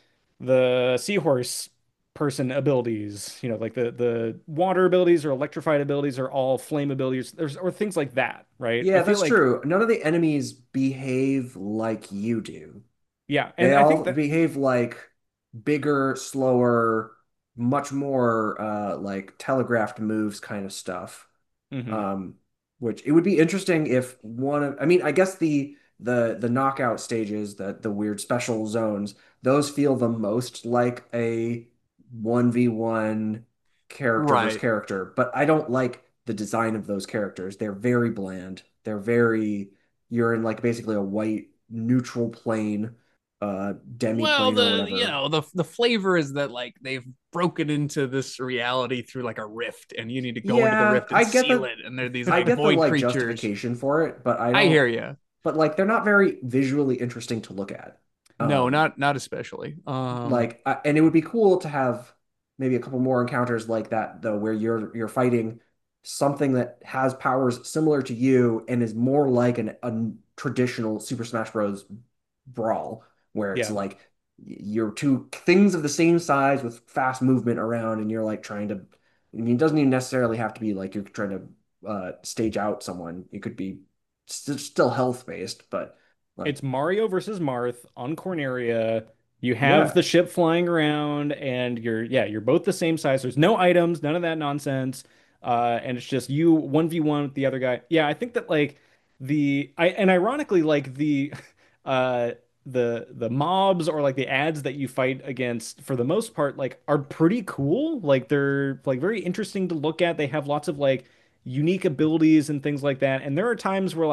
the seahorse person abilities, you know, like the the water abilities or electrified abilities are all flame abilities. There's or things like that, right? I Yeah, feel that's like true. None of the enemies behave like you do. yeah, They and I think all that behave like bigger, slower, much more uh like telegraphed moves kind of stuff. mhm. Um, which it would be interesting if one of, I mean, I guess the the the knockout stages, the the weird special zones, those feel the most like a one v one character versus Right. character, but I don't like the design of those characters. They're very bland. They're very, you're in like basically a white neutral plane, uh, Well, demi-plane or the you whatever. know the the flavor is that like they've broken into this reality through like a rift, and you need to go into the Yeah, rift and I get seal the it. And they're these I like get the void like creatures. justification for it, but I I don't hear you. but like they're not very visually interesting to look at. No, Um, not not especially. Um, like, uh, and it would be cool to have maybe a couple more encounters like that though, where you're you're fighting something that has powers similar to you and is more like an a traditional Super Smash Bros. Brawl, where it's Yeah. like you're two things of the same size with fast movement around, and you're like trying to. I mean, it doesn't even necessarily have to be like you're trying to uh, stage out someone. It could be st still health based, but like, It's Mario versus Marth on Corneria. You have yeah. the ship flying around, and you're yeah, you're both the same size. There's no items, none of that nonsense. Uh, and it's just you one v one with the other guy. Yeah, I think that like the I and ironically like the uh the the mobs or like the ads that you fight against for the most part like are pretty cool. Like they're like very interesting to look at. They have lots of like unique abilities and things like that. And there are times where like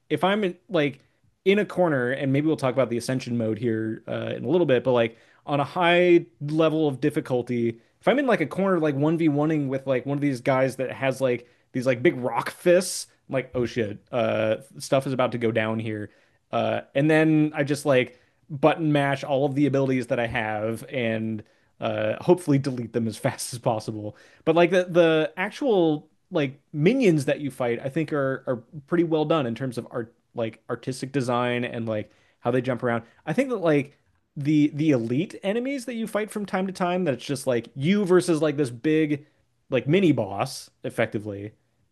if I'm in, like in a corner, and maybe we'll talk about the ascension mode here uh, in a little bit, but like on a high level of difficulty, if I'm in like a corner like one v one-ing with like one of these guys that has like these like big rock fists, I'm like, oh shit, uh, stuff is about to go down here. Uh, and then I just like button mash all of the abilities that I have and uh, hopefully delete them as fast as possible. But like the the actual like minions that you fight, I think are are pretty well done in terms of art like artistic design and like how they jump around. I think that like the the elite enemies that you fight from time to time, that it's just like you versus like this big like mini boss effectively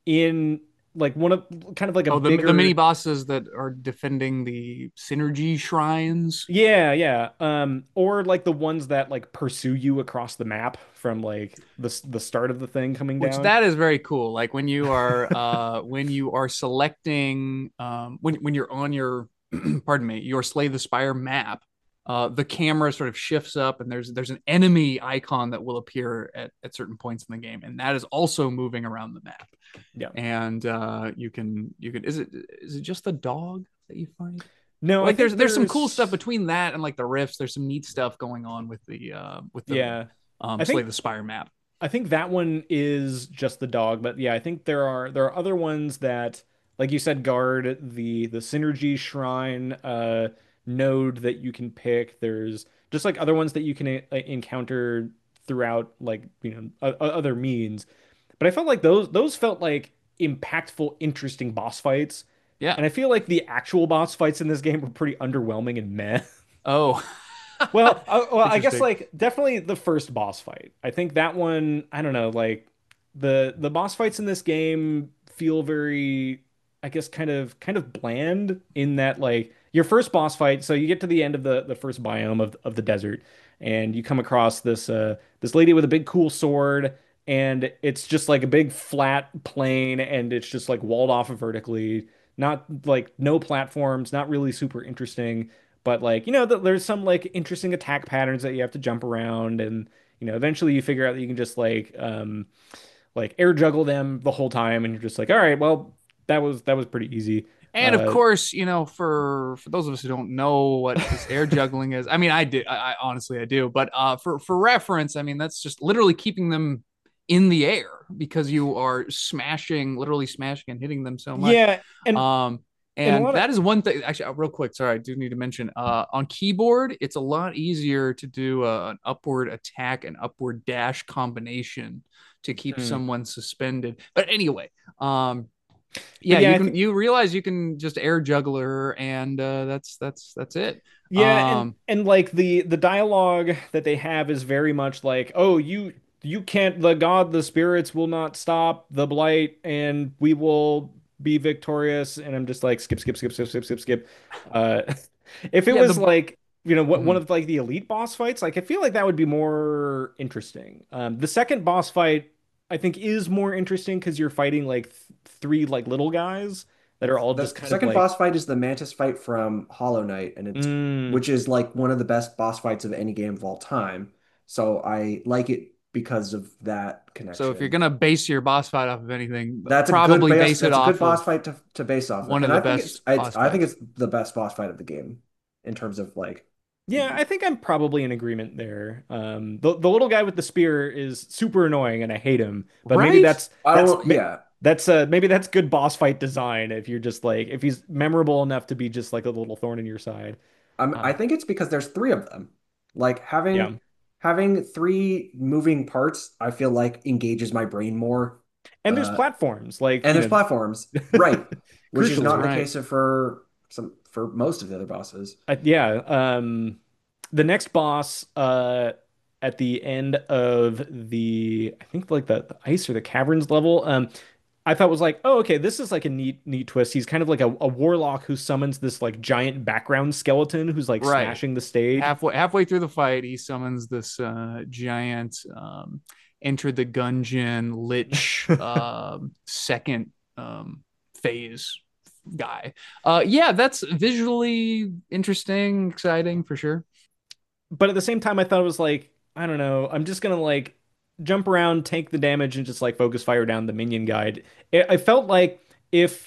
in like one of kind of like a Oh, the the mini bigger. bosses that are defending the synergy shrines, Yeah, yeah. Um, or like the ones that like pursue you across the map from like the s- the start of the thing coming which down. that is very cool. Like when you are uh when you are selecting um when when you're on your pardon me, your Slay the Spire map, uh the camera sort of shifts up and there's there's an enemy icon that will appear at, at certain points in the game, and that is also moving around the map. Yeah. And uh you can you can is it is it just the dog that you find? No, I Like there's think there's some cool stuff there's between that and like the rifts. There's some neat stuff going on with the uh with the yeah. um I Slay think the Spire map. I think that one is just the dog, but yeah, I think there are there are other ones that, like you said, guard the the synergy shrine uh node that you can pick. There's just like other ones that you can uh, encounter throughout like, you know, o- o- other means. But I felt like those those felt like impactful, interesting boss fights. Yeah. And I feel like the actual boss fights in this game were pretty underwhelming and meh. Oh. Well, uh, well, I guess Interesting. like definitely the first boss fight. I think that one, I don't know, like the the boss fights in this game feel very, I guess, kind of kind of bland in that like your first boss fight, so you get to the end of the the first biome of of the desert and you come across this uh this lady with a big cool sword, and it's just like a big flat plane and it's just like walled off vertically, not like no platforms, not really super interesting. But like, you know, th there's some like interesting attack patterns that you have to jump around, and you know, eventually you figure out that you can just like um like air juggle them the whole time, and you're just like, all right, well, that was that was pretty easy. And of Uh course, you know, for for those of us who don't know what this air juggling is, I mean, I do, I, I honestly I do, but uh, for for reference, I mean, that's just literally keeping them in the air because you are smashing, literally smashing and hitting them so much. yeah, and Um, and a and lot of that is one thing. Actually, uh, real quick, sorry, I do need to mention. Uh, on keyboard, it's a lot easier to do a, an upward attack and upward dash combination to keep hmm. someone suspended. But anyway, um But yeah, yeah, you I can think you realize you can just air juggler and uh that's that's that's it. yeah, and Um and like the the dialogue that they have is very much like, oh, you you can't, the god, the spirits will not stop the blight, and we will be victorious. And I'm just like, skip, skip, skip, skip, skip, skip, skip. Uh, if it yeah, was the like, you know, what one mhm. of like the elite boss fights, like I feel like that would be more interesting. Um, the second boss fight, I think, is more interesting because you're fighting like th three like little guys that are all just The kind of second like, boss fight is the Mantis fight from Hollow Knight, and it's mm, which is like one of the best boss fights of any game of all time. So I like it because of that So if you're connection. gonna base your boss fight off of anything, That's a good probably base. base it That's a good off boss of fight to to base off of, one of and the I think it's best I, boss I think fights. it's the best boss fight of the game in terms of like yeah, I think I'm probably in agreement there. Um, the the little guy with the spear is super annoying and I hate him, but maybe Right? that's I that's don't. Yeah, that's uh maybe that's good boss fight design if you're just like, if he's memorable enough to be just like a little thorn in your side. I'm. I Um, think it's because there's three of them. Like yeah. having having three moving parts, I feel like engages my brain more. And there's Uh, platforms like, and you there's know, platforms, right? Which is That's not crucially. the right. case for some for most of the other bosses. Uh, yeah, um, the next boss uh at the end of the, I think like the, the ice or the caverns level, um I thought was like, oh, okay, this is like a neat neat twist. He's kind of like a, a warlock who summons this like giant background skeleton who's like Right. smashing the stage. Halfway halfway through the fight, he summons this uh giant um enter the gungeon lich um second um phase guy. Uh yeah, that's visually interesting, exciting for sure. But at the same time, I thought it was like, I don't know, I'm just gonna like jump around, take the damage, and just like focus fire down the minion guide. It, I felt like if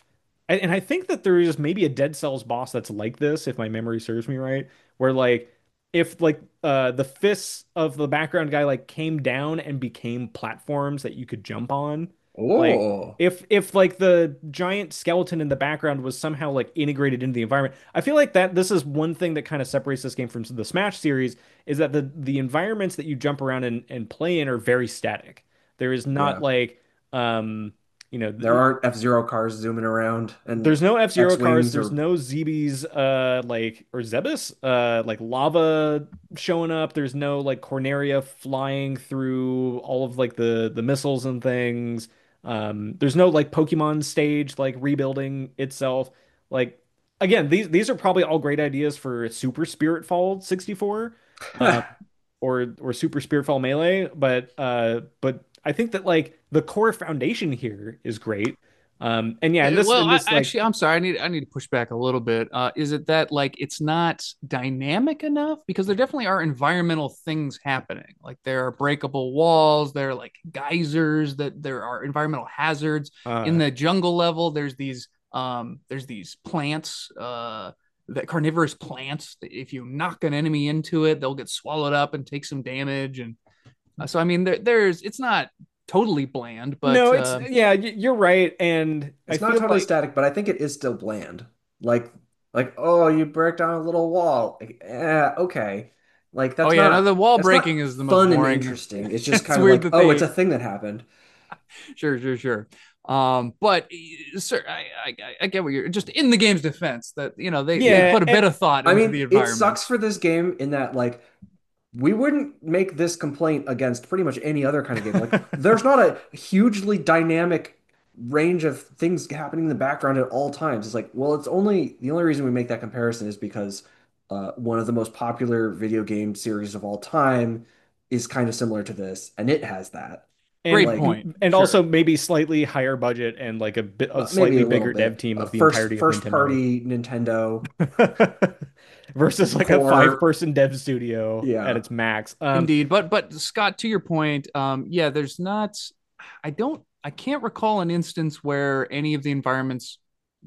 and and I think that there is maybe a Dead Cells boss that's like this, if my memory serves me right, where like if like uh the fists of the background guy like came down and became platforms that you could jump on, like Oh, if if like the giant skeleton in the background was somehow like integrated into the environment. I feel like that this is one thing that kind of separates this game from the Smash series is that the the environments that you jump around and and play in are very static. There is not yeah. like um you know There aren't F-Zero cars zooming around and there's no F-Zero cars, X-Wings there's or no Z Bs uh like or Zebus uh like lava showing up, there's no like Corneria flying through all of like the the missiles and things. Um there's no like Pokemon stage like rebuilding itself. Like again, these these are probably all great ideas for Super Spirit Fall sixty-four um or or Super Spirit Fall Melee, but uh but I think that like the core foundation here is great. Um, and yeah, and Uh, this Well, and I this like actually, I'm sorry. I need I need to push back a little bit. Uh, is it that like it's not dynamic enough? Because there definitely are environmental things happening. Like there are breakable walls, there are like geysers, that there are environmental hazards in uh the jungle level. There's these um there's these plants, uh that carnivorous plants. That if you knock an enemy into it, they'll get swallowed up and take some damage. And uh, so I mean, there, there's it's not totally bland, but no, it's uh, yeah, y- you're right. And I it's not feel totally like static, but I think it is still bland. Like like oh, you break down a little wall. Like, yeah, okay. Like oh that's yeah, no, the not wall that's breaking not is the most fun and boring. interesting. It's just It's kind of weird like, that oh, it's they a thing that happened. sure, sure, sure. Um, but sir, I, I I get what you're just in the game's defense that you know they they yeah, put a bit and of thought I into the mean, it sucks environments. for this game in that like we wouldn't make this complaint against pretty much any other kind of game. Like, there's not a hugely dynamic range of things happening in the background at all times. It's like, well, it's only the only reason we make that comparison is because uh, one of the most popular video game series of all time is kind of similar to this, and it has that. and Great Like, point. and also Sure. maybe slightly higher budget and like a bit a uh, maybe slightly a little bigger dev bit. team Uh, of the first entirety of first Nintendo party Nintendo versus like a five core. person dev studio at Yeah. its max. Um, Indeed, but but Scott, to your point, um, yeah, there's not. I don't. I can't recall an instance where any of the environments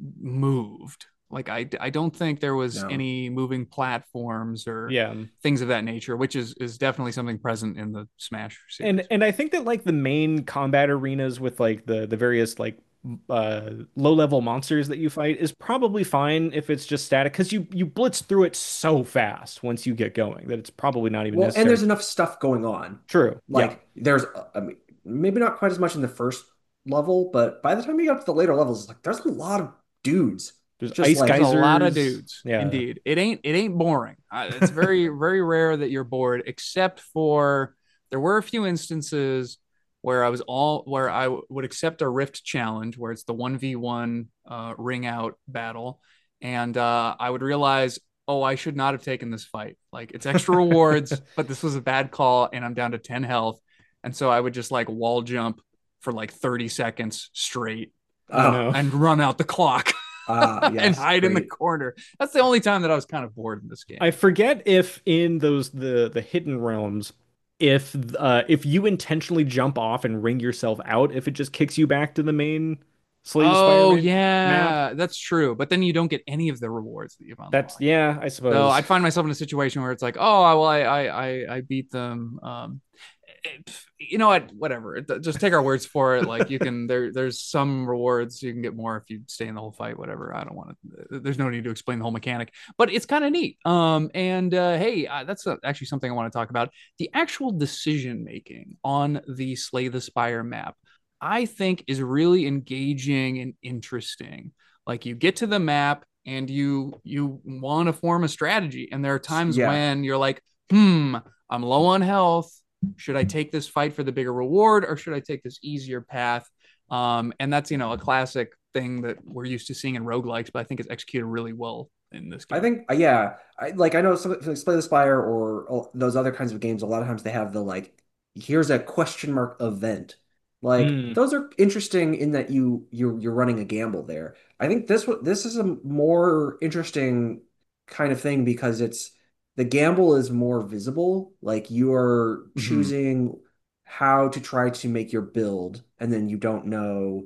moved. Like I, I don't think there was No. any moving platforms or yeah. things of that nature, which is is definitely something present in the Smash And series. and I think that like the main combat arenas with like the the various like uh low level monsters that you fight is probably fine if it's just static because you you blitz through it so fast once you get going that it's probably not even Well, and necessary. there's enough stuff going on. True. Yeah. Like there's, I mean, maybe not quite as much in the first level, but by the time you get up to the later levels, it's like there's a lot of dudes. There's Just ice There's a like, lot of geysers. dudes. Yeah. Indeed. It ain't it ain't boring. Uh, it's very very rare that you're bored except for there were a few instances where I was all where I w- would accept a rift challenge where it's the one v one uh, ring out battle and uh, I would realize oh I should not have taken this fight. Like it's extra rewards, but this was a bad call and I'm down to ten health. And so I would just like wall jump for like thirty seconds straight Oh oh, no. and run out the clock ah, and yes, hide in the great. corner. That's the only time that I was kind of bored in this game. I forget if in those the the hidden realms if uh if you intentionally jump off and ring yourself out if it just kicks you back to the main Slay the Spire Oh main map. yeah, that's true. But then you don't get any of the rewards that you've That's unlocked. yeah, I So suppose. I'd find myself in a situation where it's like, oh, well, I I I, I beat them. Um, it- you know what? Whatever. Just take our words for it. Like you can there. There's some rewards you can get more if you stay in the whole fight. Whatever. I don't want to. There's no need to explain the whole mechanic, but it's kind of neat. Um, and uh, hey, uh, that's uh actually something I want to talk about. The actual decision making on the Slay the Spire map, I think, is really engaging and interesting. Like you get to the map and you you want to form a strategy, and there are times Yeah, when you're like, hmm, I'm low on health. Should I take this fight for the bigger reward or should I take this easier path? Um, and that's, you know, a classic thing that we're used to seeing in roguelikes, but I think it's executed really well in this I game. think, uh, yeah, I like I know some like Slay the Spire or uh, those other kinds of games. A lot of times they have the like, here's a question mark event. Like Mm, those are interesting in that you you're you're running a gamble there. I think this wa- this is a more interesting kind of thing because it's the gamble is more visible. Like you are mhm. choosing how to try to make your build, and then you don't know.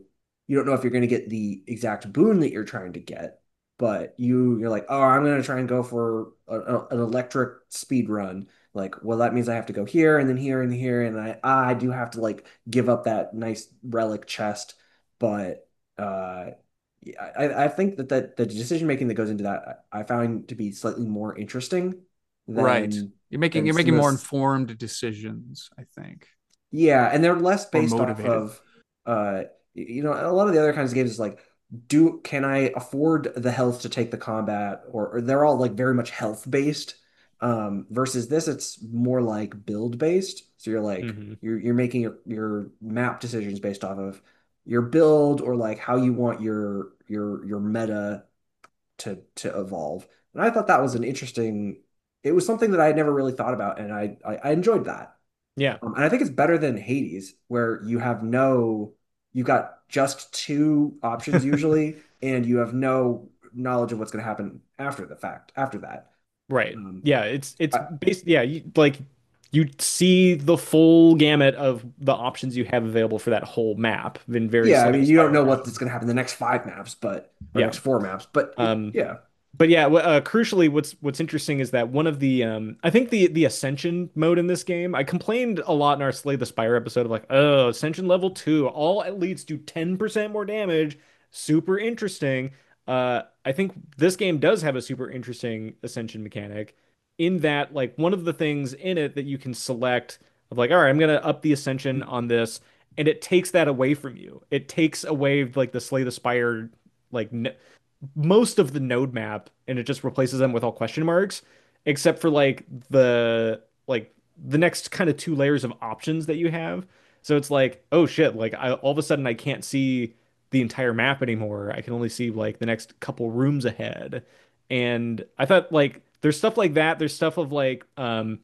you don't know if you're going to get the exact boon that you're trying to get, but you you're like, oh, I'm going to try and go for a, a- an electric speed run. Like, well, that means I have to go here and then here and here, and I I do have to like give up that nice relic chest, but uh, yeah, I I think that that the decision making that goes into that I found to be slightly more interesting Right. than You're making than you're some making of more this. informed decisions, I think, Yeah, and they're less or based off motivated. of uh you know, a lot of the other kinds of games is like, do can I afford the health to take the combat, or, or they're all like very much health based. Um versus this it's more like build based. So you're like Hmm. you're you're making your, your map decisions based off of your build, or like how you want your your your meta to to evolve. And I thought that was an interesting, it was something that I had never really thought about, and I I, I enjoyed that. Yeah. Um, and I think it's better than Hades, where you have no, you've got just two options usually, and you have no knowledge of what's going to happen after the fact, after that. Right. Um, Yeah, it's it's I, based yeah, you like you see the full gamut of the options you have available for that whole map in very yeah, I Slay the mean, you don't Spire know fashion. what's going to happen the next five maps, but, or Yeah. next four maps, but it, Um yeah. but yeah, wh- uh, crucially what's what's interesting is that one of the um I think the the Ascension mode in this game, I complained a lot in our Slay the Spire episode of like, "Oh, Ascension level two, all it leads to ten percent more damage. Super interesting." Uh I think this game does have a super interesting Ascension mechanic in that like one of the things in it that you can select of like, all right, I'm gonna up the Ascension on this, and it takes that away from you. It takes away like the Slay the Spire like n most of the node map, and it just replaces them with all question marks, except for like the like the next kind of two layers of options that you have. So it's like, oh shit, like I all of a sudden I can't see the entire map anymore. I can only see like the next couple rooms ahead. And I thought like there's stuff like that. There's stuff of like um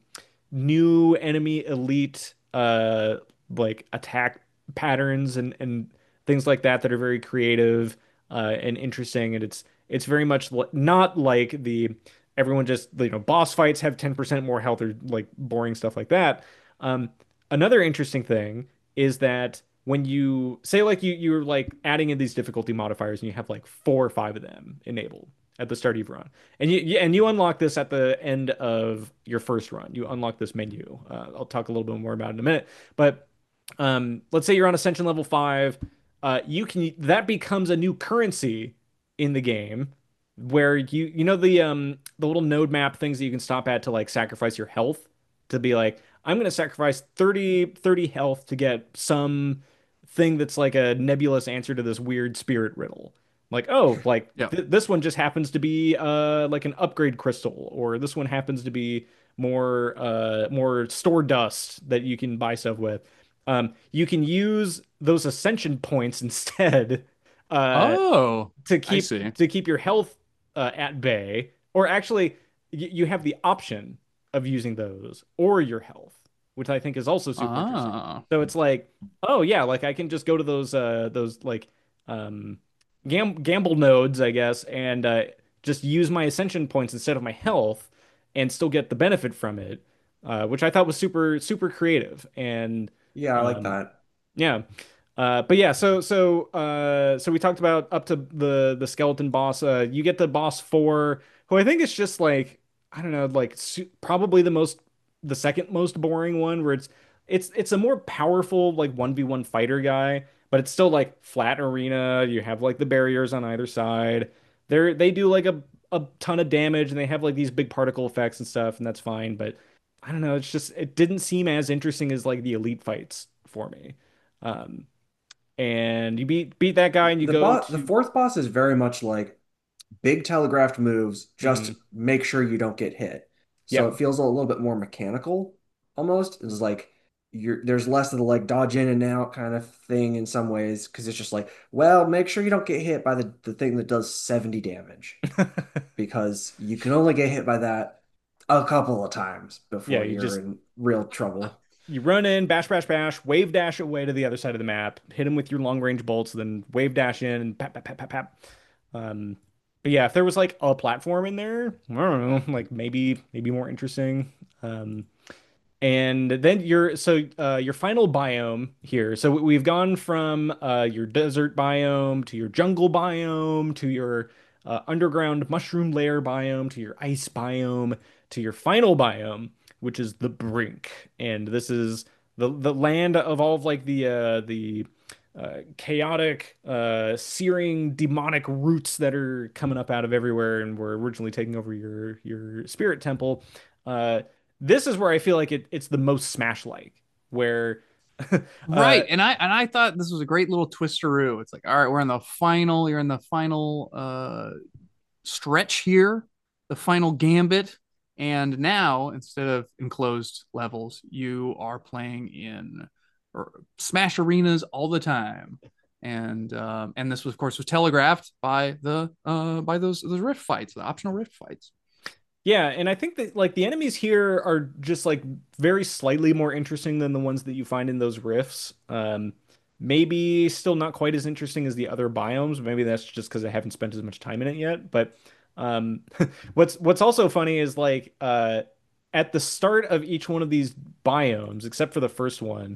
new enemy elite uh like attack patterns and and things like that that are very creative uh and interesting, and it's it's very much li- not like the everyone just you know boss fights have ten percent more health or like boring stuff like that. Um another interesting thing is that when you say like you you're like adding in these difficulty modifiers and you have like four or five of them enabled at the start of your run, and you, you and you unlock this at the end of your first run. You unlock this menu. Uh, I'll talk a little bit more about it in a minute. But um, let's say you're on Ascension level five. Uh, you can that becomes a new currency in the game where you you know the um the little node map things that you can stop at to like sacrifice your health to be like I'm gonna sacrifice thirty thirty health to get some thing that's like a nebulous answer to this weird spirit riddle. Like, oh, like Yeah. th this one just happens to be uh like an upgrade crystal, or this one happens to be more uh more store dust that you can buy stuff with. Um, you can use those ascension points instead uh Oh, to I keep see. to keep your health uh, at bay, or actually y you have the option of using those or your health, which I think is also super interesting. Ah. So it's like, oh yeah, like I can just go to those uh those like um gam gamble nodes, I guess, and uh just use my ascension points instead of my health and still get the benefit from it, uh, which I thought was super super creative. And Yeah, I like um that. yeah. Uh, but yeah, so so uh, so we talked about up to the the skeleton boss. Uh, you get the boss four, who I think is just like I don't know, like su probably the most the second most boring one, where it's it's it's a more powerful like one v one fighter guy, but it's still like flat arena. You have like the barriers on either side. They're they do like a a ton of damage, and they have like these big particle effects and stuff, and that's fine. But I don't know, it's just it didn't seem as interesting as like the elite fights for me. Um, and you beat beat that guy, and you The go boss, the to fourth boss is very much like big telegraphed moves, just Mhm. make sure you don't get hit. So Yep. it feels a little bit more mechanical almost. It's like you're there's less of the like dodge in and out kind of thing in some ways, because it's just like, well, make sure you don't get hit by the, the thing that does seventy damage, because you can only get hit by that a couple of times Yeah, before you you're just in real trouble. you run in, bash, bash, bash, wave dash away to the other side of the map, hit him with your long range bolts, then wave dash in and pap, pap, pap, pap, pap. Um, but yeah, if there was like a platform in there, I don't know, like maybe maybe more interesting. Um, And then your so uh, your final biome here. So we- we've gone from uh, your desert biome to your jungle biome to your uh, underground mushroom layer biome to your ice biome to your final biome, which is the brink. And this is the the land of all of like the uh, the uh, chaotic, uh, searing, demonic roots that are coming up out of everywhere and were originally taking over your your spirit temple. Uh, this is where I feel like it, it's the most Smash-like, where uh, Right. And I and I thought this was a great little twisteroo. It's like, all right, we're in the final, you're in the final uh stretch here, the final gambit. And now, instead of enclosed levels, you are playing in Smash arenas all the time. And um, and this was, of course, was telegraphed by the uh, by those those rift fights, the optional rift fights. yeah, and I think that like the enemies here are just like very slightly more interesting than the ones that you find in those rifts. Um, maybe still not quite as interesting as the other biomes. Maybe that's just because I haven't spent as much time in it yet. But um, what's what's also funny is like uh, at the start of each one of these biomes, except for the first one,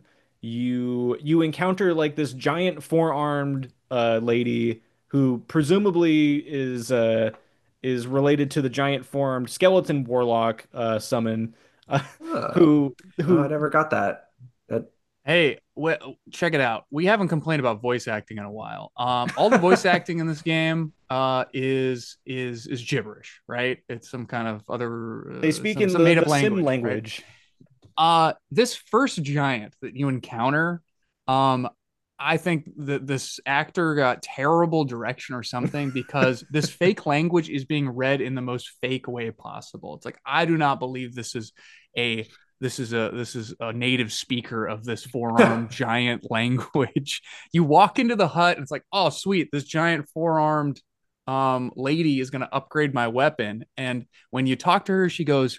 you you encounter like this giant four-armed uh, lady who presumably is uh, is related to the giant formed skeleton warlock uh, summon, uh, Oh, who oh, I who never got that. That Hey, w- check it out. We haven't complained about voice acting in a while. Um, all the voice acting in this game uh, is is is gibberish, right? It's some kind of other they uh, speak some in some the made up the sim language, right? language. Uh, this first giant that you encounter, um, I think that this actor got terrible direction or something because this fake language is being read in the most fake way possible. It's like, I do not believe this is a this is a this is a native speaker of this four-armed giant language. You walk into the hut and it's like, oh sweet, this giant four-armed um lady is going to upgrade my weapon. And when you talk to her, she goes,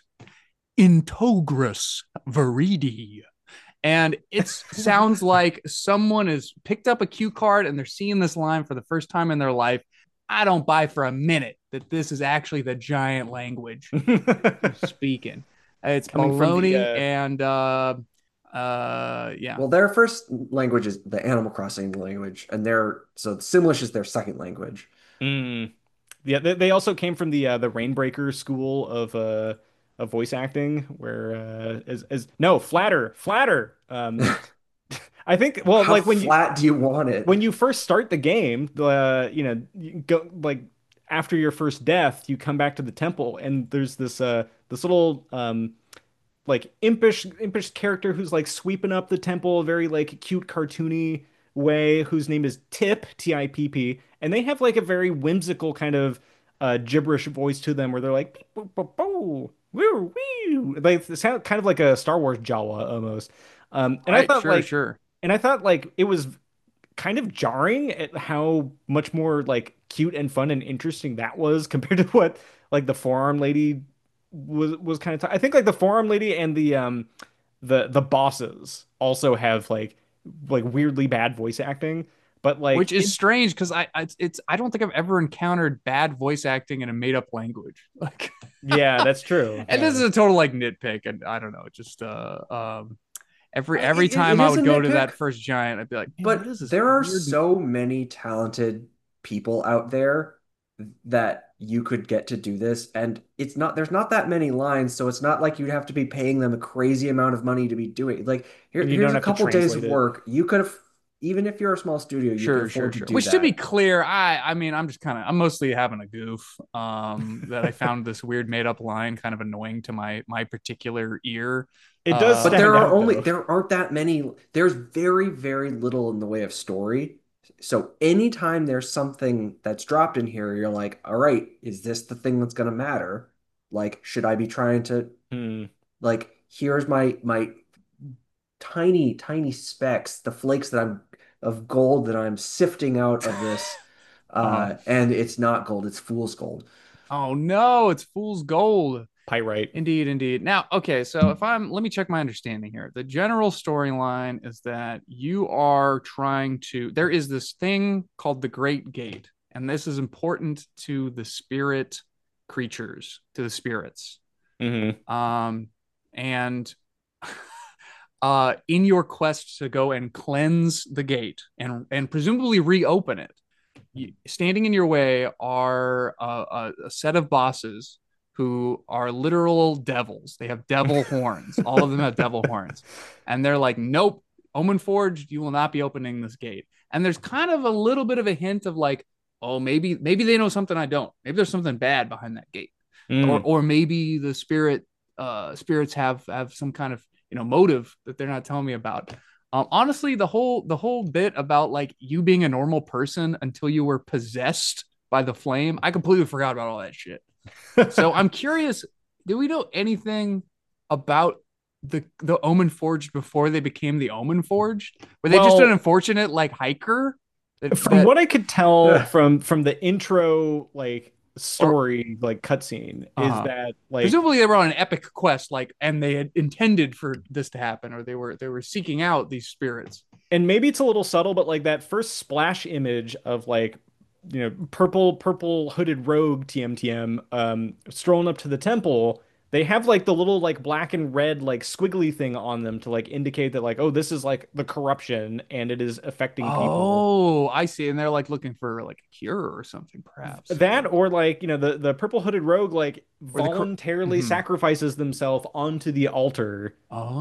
Intogris Viridi. And it sounds like someone has picked up a cue card and they're seeing this line for the first time in their life. I don't buy for a minute that this is actually the giant language speaking. It's Coming from the baloney uh, and uh uh yeah. well, their first language is the Animal Crossing language, and their so Simlish is their second language. mm, yeah, they, they also came from the uh, the Rainbreaker school of uh of voice acting, where uh, as as no flatter flatter. Um, I think well, How like when you flat do you want it? when you first start the game, uh, you know, you go like after your first death, you come back to the temple, and there's this uh this little um like impish impish character who's like sweeping up the temple, a very like cute cartoony way, whose name is Tip, T I P P, and they have like a very whimsical kind of uh gibberish voice to them where they're like beep, boop, boop, boo, woo, woo. Like they sound kind of like a Star Wars Jawa almost. Um, and I Right, thought sure, like sure. and I thought like it was kind of jarring at how much more like cute and fun and interesting that was compared to what like the forearm lady was was kind of t I think like the forearm lady and the um the the bosses also have like like weirdly bad voice acting, but like Which is it, strange because I it's, it's I don't think I've ever encountered bad voice acting in a made up language. Like yeah, that's true. and this Yeah. is a total like nitpick, and I don't know, just uh um every I, every it, time it I is a would go to nitpick, that first giant, I'd be like, man, what but is this there are weird? so many talented people out there that you could get to do this, and it's not there's not that many lines, so it's not like you'd have to be paying them a crazy amount of money to be doing it. Like here, And you here's don't a have to couple days translate of it. work. You could have, even if you're a small studio, you could Sure, sure, afford to sure. do Which to be that. clear, I I mean, I'm just kind of I'm mostly having a goof. Um, that I found this weird made up line kind of annoying to my my particular ear. It does But Uh, there stand are out only though. there aren't that many. There's very, very little in the way of story. So anytime there's something that's dropped in here, you're like, all right, is this the thing that's gonna matter? Like, should I be trying to Hmm. like here's my my tiny, tiny specks, the flakes that I'm of gold that I'm sifting out of this, Uh-huh. uh, and it's not gold, it's fool's gold. oh no, it's fool's gold. Pyrite. Indeed, indeed. Now, okay, so if I'm, let me check my understanding here. The general storyline is that you are trying to, there is this thing called the Great Gate, and this is important to the spirit creatures, to the spirits. Hmm. Um, and uh, in your quest to go and cleanse the gate and and presumably reopen it, you, standing in your way are a, a, a set of bosses who are literal devils. They have devil horns. All of them have devil horns, and they're like, "Nope, Omen Forged, you will not be opening this gate." And there's kind of a little bit of a hint of like, oh, maybe maybe they know something I don't. Maybe there's something bad behind that gate, or Mm. or maybe the spirit uh, spirits have have some kind of you know motive that they're not telling me about. Um, honestly, the whole the whole bit about like you being a normal person until you were possessed by the flame, I completely forgot about all that shit. So I'm curious, do we know anything about the the Omen Forged before they became the Omen Forged? Were they just an Well, unfortunate like hiker that, from that what I could tell Yeah. from from the intro like or story like cutscene is uh that like presumably they were on an epic quest, like, and they had intended for this to happen, or they were they were seeking out these spirits. and maybe it's a little subtle, but like that first splash image of like you know purple purple hooded rogue T M T M um strolling up to the temple, they have like the little like black and red like squiggly thing on them to like indicate that like oh this is like the corruption and it is affecting people. Oh, I see. And they're like looking for like a cure or something, perhaps. That or like you know the the purple hooded rogue like Or the cor- voluntarily Mhm. sacrifices themselves onto the altar,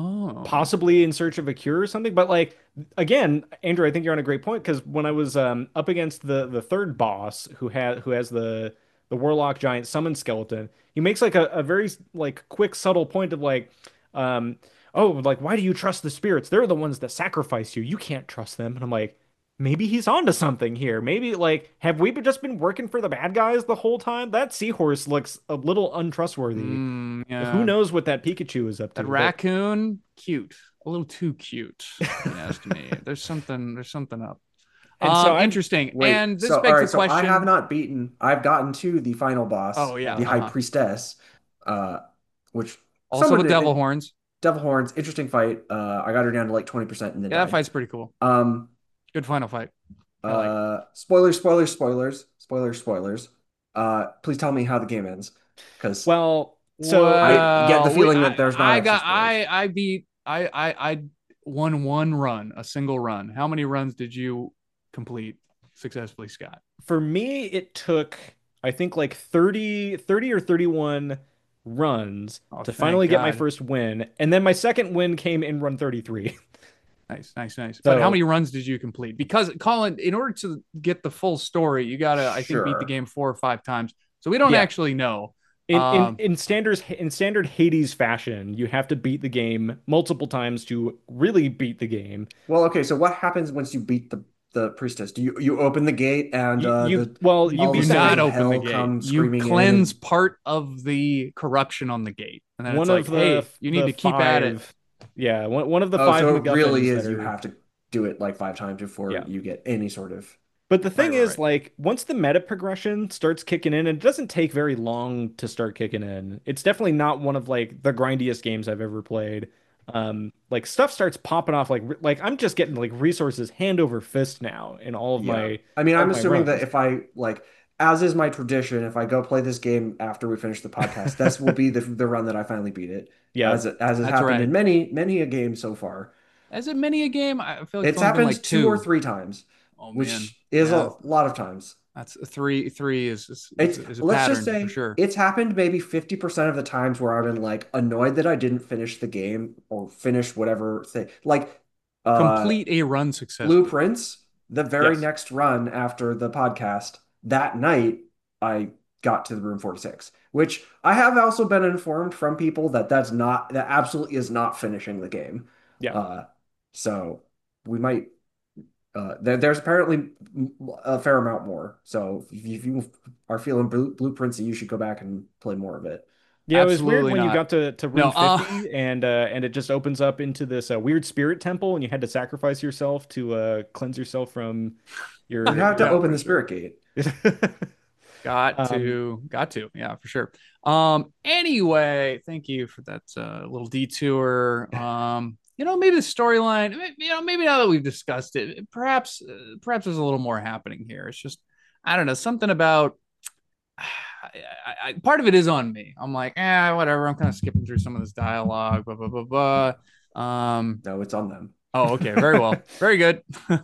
Oh. possibly in search of a cure or something. But like again, Andrew, I think you're on a great point because when I was um up against the the third boss who had who has the the warlock giant summon skeleton, he makes like a, a very like quick subtle point of like um oh like why do you trust the spirits? They're the ones that sacrifice you. You can't trust them. And I'm like maybe he's onto something here. Maybe like have we just been working for the bad guys the whole time? That seahorse looks a little untrustworthy. Mm, Who yeah. knows what that Pikachu is up to? That But raccoon, cute. A little too cute, if you ask me. There's something there's something up. and so Um, I'm interesting. Wait, And this so all begs the right, so I have question. not beaten. I've gotten to the final boss, Oh yeah, the High uh-huh. Priestess, uh, which Also someone with devil did. horns. Devil Horns, interesting fight. Uh, I got her down to like twenty percent and then Yeah, that died. fight's pretty cool. Um, Good final fight. I like. uh, spoilers, spoilers, spoilers, spoilers, spoilers. Uh, please tell me how the game ends, because well, so it I get the Well, we, feeling I, that there's not I actually got spoilers. I I beat I I I won one run, a single run. How many runs did you complete successfully, Scott? for me it took I think like thirty, thirty or thirty-one runs Oh, to thank finally get my God. first win, and then my second win came in run thirty-three. Nice, nice, nice. But how So many runs did you complete? Because Colin, in order to get the full story, you gotta, I think, beat the Sure. game four or five times. So we don't yeah, actually know. in in Um, in standards in standard Hades fashion, you have to beat the game multiple times to really beat the game. Well, okay, so what happens once you beat the the priestess? Do you you open the gate and You uh you the well, you you all of do a beat the not sudden night. open the hell gate. comes You screaming in cleanse and part of the corruption on the gate, and then it's One like, of the hey, you need the to keep at it. five, yeah, one one of the oh, five so it really MacGuffins that is you are have to do it like five times before yeah. you get any sort of But the right, thing right, is, right. like, once the meta progression starts kicking in, and it doesn't take very long to start kicking in. It's definitely not one of like the grindiest games I've ever played. Um, like stuff starts popping off, like like I'm just getting like resources hand over fist now in all of Yeah. my I mean, all I'm of my assuming that runs. if I like, as is my tradition, if I go play this game after we finish the podcast, this will be the the run that I finally beat it, Yeah, as it, as has That's happened right. in many many a game so far. Is it many a game? I feel like it's It's only been happened like two or two. three times, Oh man, which is yeah, a lot of times. that's three. Three is is, is, It's is a let's just pattern for say sure. it's happened maybe fifty percent of the times where I've been like annoyed that I didn't finish the game or finish whatever thing. Like uh Complete a run successfully. Blueprints, the very yes, next run after the podcast, that night I got to the room forty-six, which I have also been informed from people that that's not, that absolutely is not finishing the game. yeah. Uh, so we might, uh, there, there's apparently a fair amount more. So if you, if you are feeling blue, blueprints, you should go back and play more of it. Yeah, it was weird Absolutely when you not. got to, to No. room Uh, fifty and uh and it just opens up into this uh, weird spirit temple and you had to sacrifice yourself to uh cleanse yourself from You your have to yeah, your open for the sure. spirit gate. Got um to, got to, yeah, for sure. Um, anyway, thank you for that uh, little detour. Um, you know, maybe the storyline, you know, maybe now that we've discussed it, perhaps, uh, perhaps there's a little more happening here. It's just, I don't know, something about. I, I, part of it is on me. I'm like, eh, whatever. I'm kind of skipping through some of this dialogue, blah blah blah blah. Um, No, it's on them. oh, okay, very well, very good.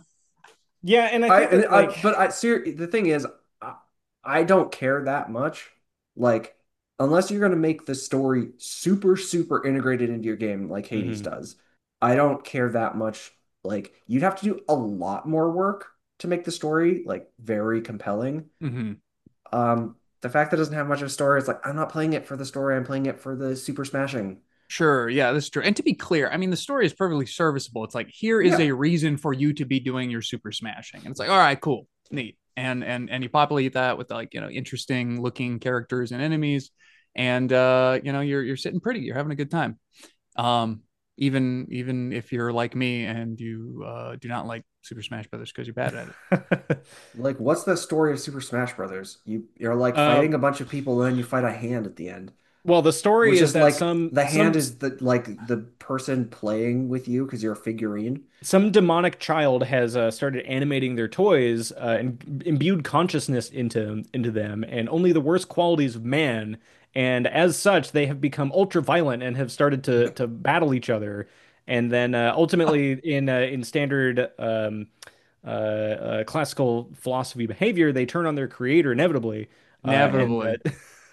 Yeah, and I I think and that I like but I ser the thing is I, I don't care that much. Like unless you're gonna make the story super super integrated into your game like Hades mhm. does, I don't care that much. Like you'd have to do a lot more work to make the story like very compelling. hmm Um, the fact that it doesn't have much of a story, it's like I'm not playing it for the story, I'm playing it for the super smashing. Sure, yeah, that's true. And to be clear, I mean, the story is perfectly serviceable. It's like here is Yeah. a reason for you to be doing your super smashing, and it's like, all right, cool, neat, and and and you populate that with like you know interesting looking characters and enemies, and uh, you know you're you're sitting pretty, you're having a good time. Um, even even if you're like me and you uh, do not like Super Smash Brothers because you're bad at it. Like, what's the story of Super Smash Brothers? You you're like uh, fighting a bunch of people and then you fight a hand at the end. well, the story Which is is that like some the hand some is the like the person playing with you because you're a figurine. some demonic child has uh, started animating their toys uh, and imbued consciousness into into them, and only the worst qualities of man. And as such, they have become ultra violent and have started to to battle each other. And then uh, ultimately, in uh, in standard um, uh, uh, classical philosophy behavior, they turn on their creator inevitably. Uh, and Inevitably, uh,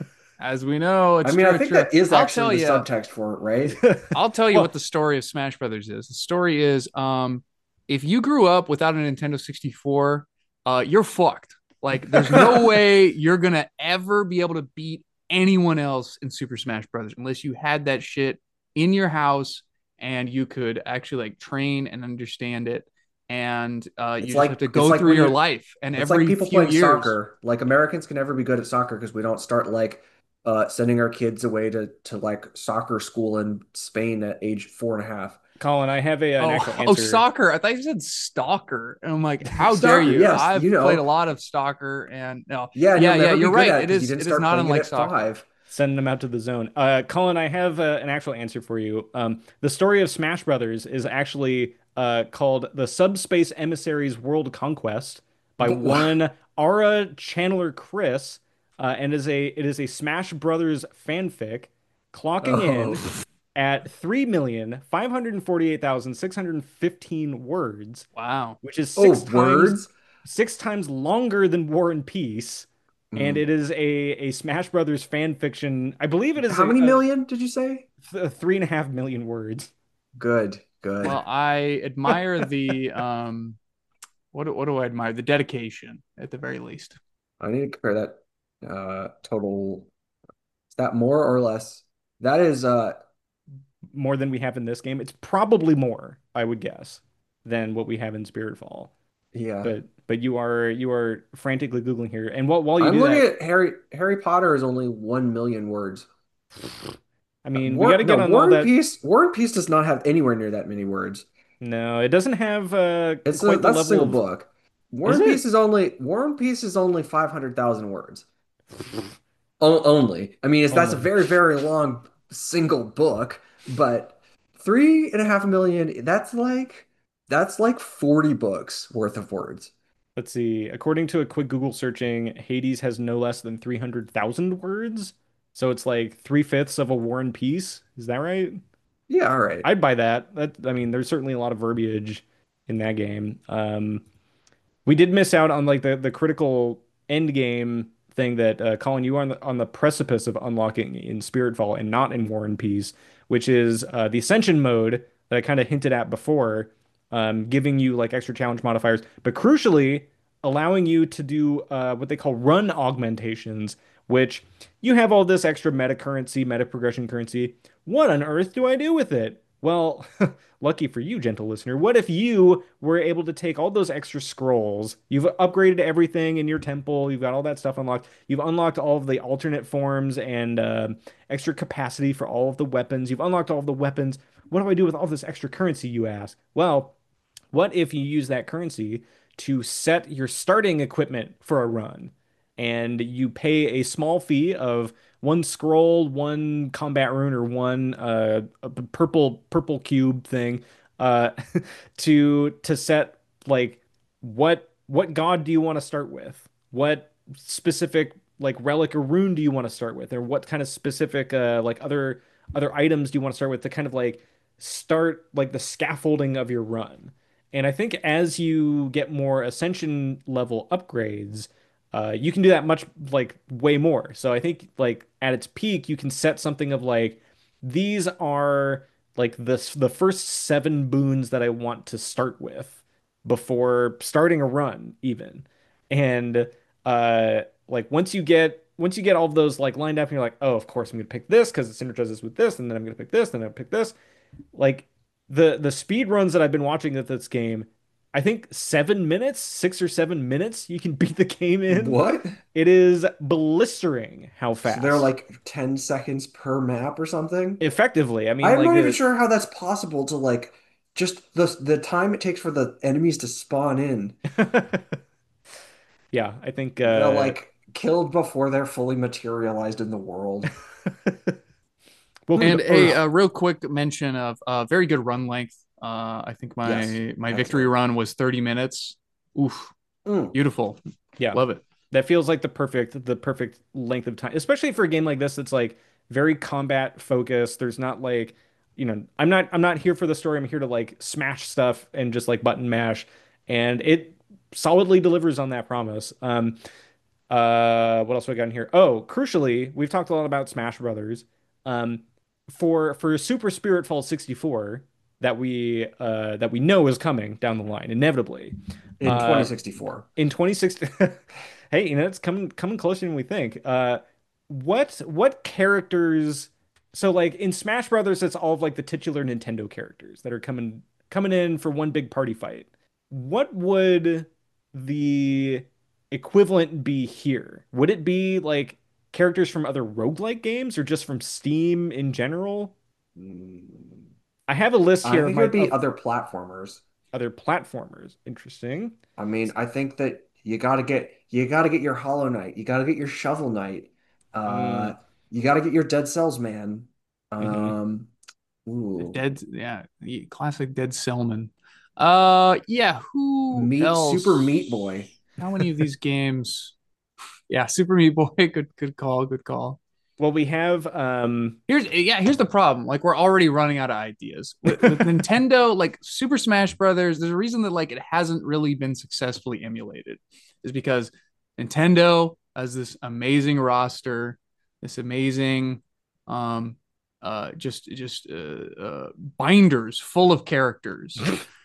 as we know, I it's mean, I true, think true. that is I'll actually tell the you. subtext for it, right? I'll tell you what well, the story of Smash Brothers is. The story is um if you grew up without a Nintendo sixty-four, uh you're fucked. Like there's no way you're going to ever be able to beat anyone else in Super Smash Brothers unless you had that shit in your house and you could actually like train and understand it, and uh It's you just have like to it's go like through when your you're life, and it's like every people few playing years. soccer. Like Americans can never be good at soccer because we don't start like uh sending our kids away to to like soccer school in Spain at age four and a half. Colin, I have a, an actual Oh, oh, answer. soccer. I thought you said stalker. And I'm like, how dare Soccer, you? yes, you I've played a know. lot of stalker, and no, Yeah, and you'll yeah, yeah, never be you're good right. at it It because you is didn't it is start not playing it unlike at soccer. five. Sending them out to the zone. Uh, Colin, I have uh, an actual answer for you. Um, the story of Smash Brothers is actually uh, called The Subspace Emissaries World Conquest by one Ara Chandler Chris, uh, and is a it is a Smash Brothers fanfic, clocking in Oh, at three million five hundred forty-eight thousand six hundred fifteen words, Wow. which is oh, six times words. six times longer than War and Peace. And Hmm. it is a a Smash Brothers fan fiction. I believe it is How a, many a, million did you say? th three and a half million words. Good, good. Well, I admire the um what do- what do I admire? The dedication at the very least. I need to compare that uh total. Is that more or less? That is uh More than we have in this game. It's probably more, I would guess, than what we have in Spiritfall. yeah. But but you are you are frantically Googling here. And while while you I'm do looking that, at Harry Harry Potter is only one million words. I mean, we got War to no, get on all War and that. Peace War and Peace does not have anywhere near that many words. No, it doesn't have uh, It's a quite the that's a level single of. book. War Is and Peace it? is only War and Peace is only five hundred thousand words. O only. I mean, it's that's a Only. very, very long single book, but three and a half million, that's like that's like forty books worth of words. Let's see. According to a quick Google searching, Hades has no less than three hundred thousand words. So it's like three-fifths of a War and Peace. Is that right? Yeah, all right. I'd buy that. That I mean, there's certainly a lot of verbiage in that game. Um, we did miss out on like the the critical end game thing that uh, Colin, you are on the on the precipice of unlocking in Spiritfall and not in War and Peace, which is uh, the Ascension mode that I kind of hinted at before, um, giving you like extra challenge modifiers, but crucially allowing you to do uh, what they call run augmentations, which you have all this extra meta currency, meta progression currency. What on earth do I do with it? Well, lucky for you, gentle listener, what if you were able to take all those extra scrolls? You've upgraded everything in your temple, you've got all that stuff unlocked, you've unlocked all of the alternate forms and uh, extra capacity for all of the weapons, you've unlocked all of the weapons. What do I do with all this extra currency, you ask? Well, what if you use that currency to set your starting equipment for a run and you pay a small fee of one scroll, one combat rune, or one uh, a purple purple cube thing uh, to to set like what what god do you want to start with? What specific like relic or rune do you want to start with? Or what kind of specific uh, like other other items do you want to start with to kind of like start like the scaffolding of your run. And I think as you get more ascension level upgrades, uh, you can do that much like way more. So I think like at its peak, you can set something of like these are like this the first seven boons that I want to start with before starting a run even. And uh like once you get once you get all of those like lined up and you're like, oh, of course I'm gonna pick this because it synergizes with this, and then I'm gonna pick this, and then I'm gonna pick this. Like the the speed runs that I've been watching at this game, I think seven minutes, six or seven minutes, you can beat the game in. What? It is blistering how So they're fast. like ten seconds per map or something? Effectively, I mean, I'm like not even the sure how that's possible to like just the the time it takes for the enemies to spawn in. yeah, I think They're uh like killed before they're fully materialized in the world. welcome And to a, Earth. a real quick mention of uh, very good run length. Uh, I think Yes, my my victory excellent. run was thirty minutes. Oof, Mm. beautiful. Yeah. Love it. That feels like the perfect the perfect length of time, especially for a game like this that's like very combat focused. There's not like, you know, I'm not I'm not here for the story. I'm here to like smash stuff and just like button mash, and it solidly delivers on that promise. Um, uh, what else have we got in here? Oh, crucially, we've talked a lot about Smash Brothers. Um, for for Super Spirit Fall sixty-four that we uh that we know is coming down the line inevitably. In Uh, twenty sixty-four. in twenty sixteen, hey, you know, it's coming coming closer than we think. Uh, what what characters? So like in Smash Brothers, it's all of like the titular Nintendo characters that are coming coming in for one big party fight. What would the equivalent be here? Would it be like characters from other roguelike games or just from Steam in general? Mm. I have a list I here of think it my would be of other platformers. other platformers. Interesting. I mean, I think that you gotta get you gotta get your Hollow Knight, you gotta get your Shovel Knight, uh, Mm, you gotta get your Dead Cells man. mhm. Um, ooh, Dead, yeah, the classic Dead Cellman. Uh, yeah. Who Meat Super Meat else? Boy. How many of these games? Yeah, Super Meat Boy. Good, good call. Good call. Well, we have um Here's yeah, here's the problem. Like we're already running out of ideas with, with Nintendo. Like Super Smash Brothers, there's a reason that like it hasn't really been successfully emulated, is because Nintendo has this amazing roster, this amazing, um, uh, just just uh, uh, binders full of characters,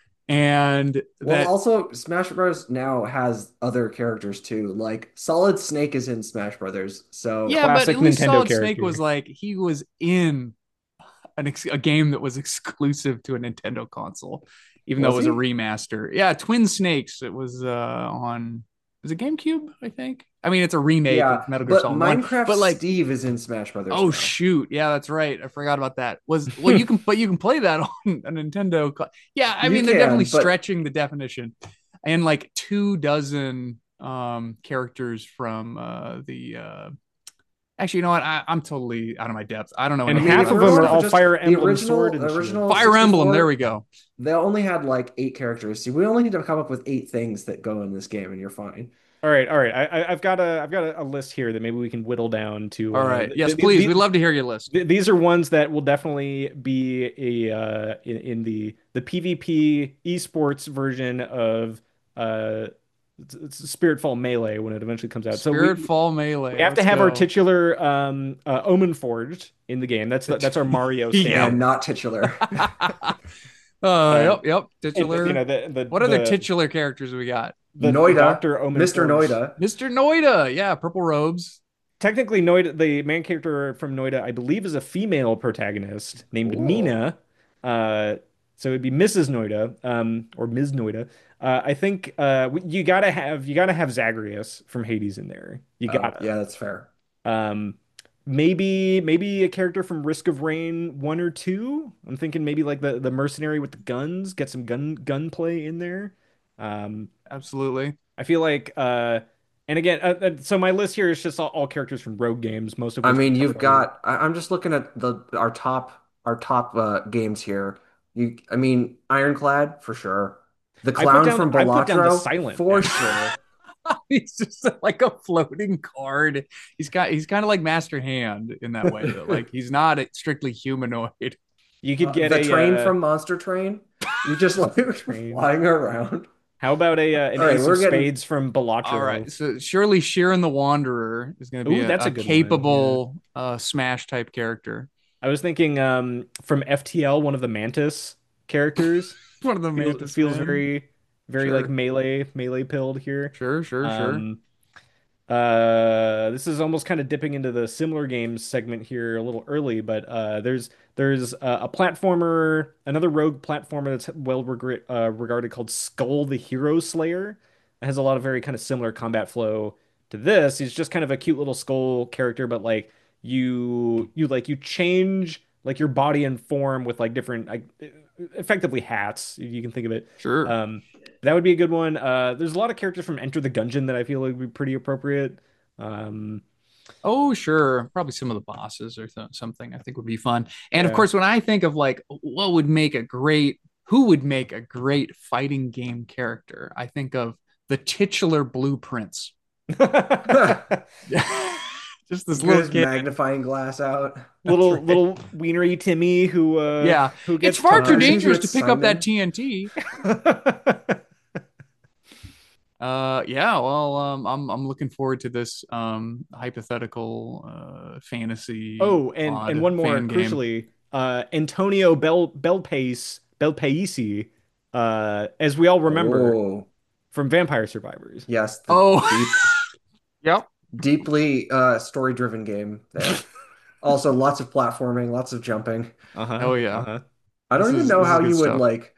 and Well, that also Smash Bros. Now has other characters too. Like Solid Snake is in Smash Brothers, so yeah, but classic at least Nintendo Solid Snake character. was like he was in an ex- a game that was exclusive to a Nintendo console, even though it was was a he? remaster. Yeah, Twin Snakes. It was uh, on. Is it GameCube? I think. I mean, it's a remake of Yeah, Metal Gear but Solid One, Minecraft but like, Steve is in Smash Brothers oh now. shoot, yeah, that's right. I forgot about that. Was well, you can, but you can play that on a Nintendo. co- Yeah, I You mean, they're definitely can, but stretching the definition, and like two dozen um characters from uh the uh actually, you know what? I, I'm totally out of my depth. I don't know And I mean, anything if half we of about were this them are going for stuff. all just Fire the Emblem Sword original and Shield. original Fire Emblem. There we sixty-four, go. they only had like eight characters. See, we only need to come up with eight things that go in this game, and you're fine. All right, all right. I, I I've got a I've got a, a list here that maybe we can whittle down to All uh right. Yes, the, the, please. the, We'd love to hear your list. th these are ones that will definitely be a uh in, in the the PvP esports version of uh it's- it's Spiritfall Melee when it eventually comes out. So Spirit we Fall we Melee. have to Let's have our go. titular um uh, Omen Forged in the game. That's the, that's our Mario Yep. And standard. not titular. uh, Um yep, yep. and you Titular. know the the What other the titular characters we got? the, the Noida, Doctor Omen mister Forged. Noida. mister Noida. Yeah, purple robes. Technically, Noida, the main character from Noida, I believe, is a female protagonist named Cool. Mina. Uh, so it'd be Missus Noida, um, or Miz Noida. Uh, I think uh, you gotta have you gotta have Zagreus from Hades in there. You Oh, gotta. yeah, that's fair. Um, maybe maybe a character from Risk of Rain one or two. I'm thinking maybe like the the mercenary with the guns. Get some gun gunplay in there. Um, Absolutely. I feel like, uh, and again, uh, uh, so my list here is just all, all characters from Rogue games, most of I which we mean, talked you've about already. got. I, I'm just looking at the our top our top uh, games here. You, I mean, Ironclad for sure. The I put clown down, from I put down the Balatro silent for actually. sure. He's just like a floating card. He's got he's kind of like Master Hand in that way. That like he's not strictly humanoid. You could Uh, get the a train uh, from Monster Train. You just like train. flying around. How about a uh, an All right, ace of we're getting spades from All right, Balatro? so surely Sheeran the Wanderer is going to be Ooh, a, that's a a good one. Yeah. capable uh, Smash type character. I was thinking um from F T L, one of the Mantis characters. One of the Feels Mantis feels Men. very very like Sure, melee melee pilled here. sure, sure, sure. Um Uh, this is almost kind of dipping into the similar games segment here a little early, but uh, there's there's uh, a platformer, another rogue platformer that's well regr uh, regarded called Skull the Hero Slayer. It has a lot of very kind of similar combat flow to this. He's just kind of a cute little skull character, but like you you like you change like your body and form with like different like effectively hats, if you can think of it. Sure. Um, that would be a good one. Uh, there's a lot of characters from Enter the Gungeon that I feel like would be pretty appropriate. Um, Oh, sure. Probably some of the bosses or th- something I think would be fun. And of yeah. course, when I think of like what would make a great, who would make a great fighting game character, I think of the titular blueprints. Just this little Good kid. magnifying glass out. That's Little right. little wienery Timmy who uh Yeah. who It's gets far too Turns tongued. into dangerous to its pick up that Simon. T N T. Uh, yeah, well, um, I'm I'm looking forward to this um hypothetical uh fantasy Oh, and and odd one more, fan game. crucially, uh Antonio Bel Belpace Belpaisi, uh, as we all remember Oh, from Vampire Survivors. yes, the Oh, deep, yep. deeply uh, story-driven game there. Also, lots of platforming, lots of jumping. Uh-huh. Oh yeah. Uh-huh. I This don't even is know this is how good you would stuff. like.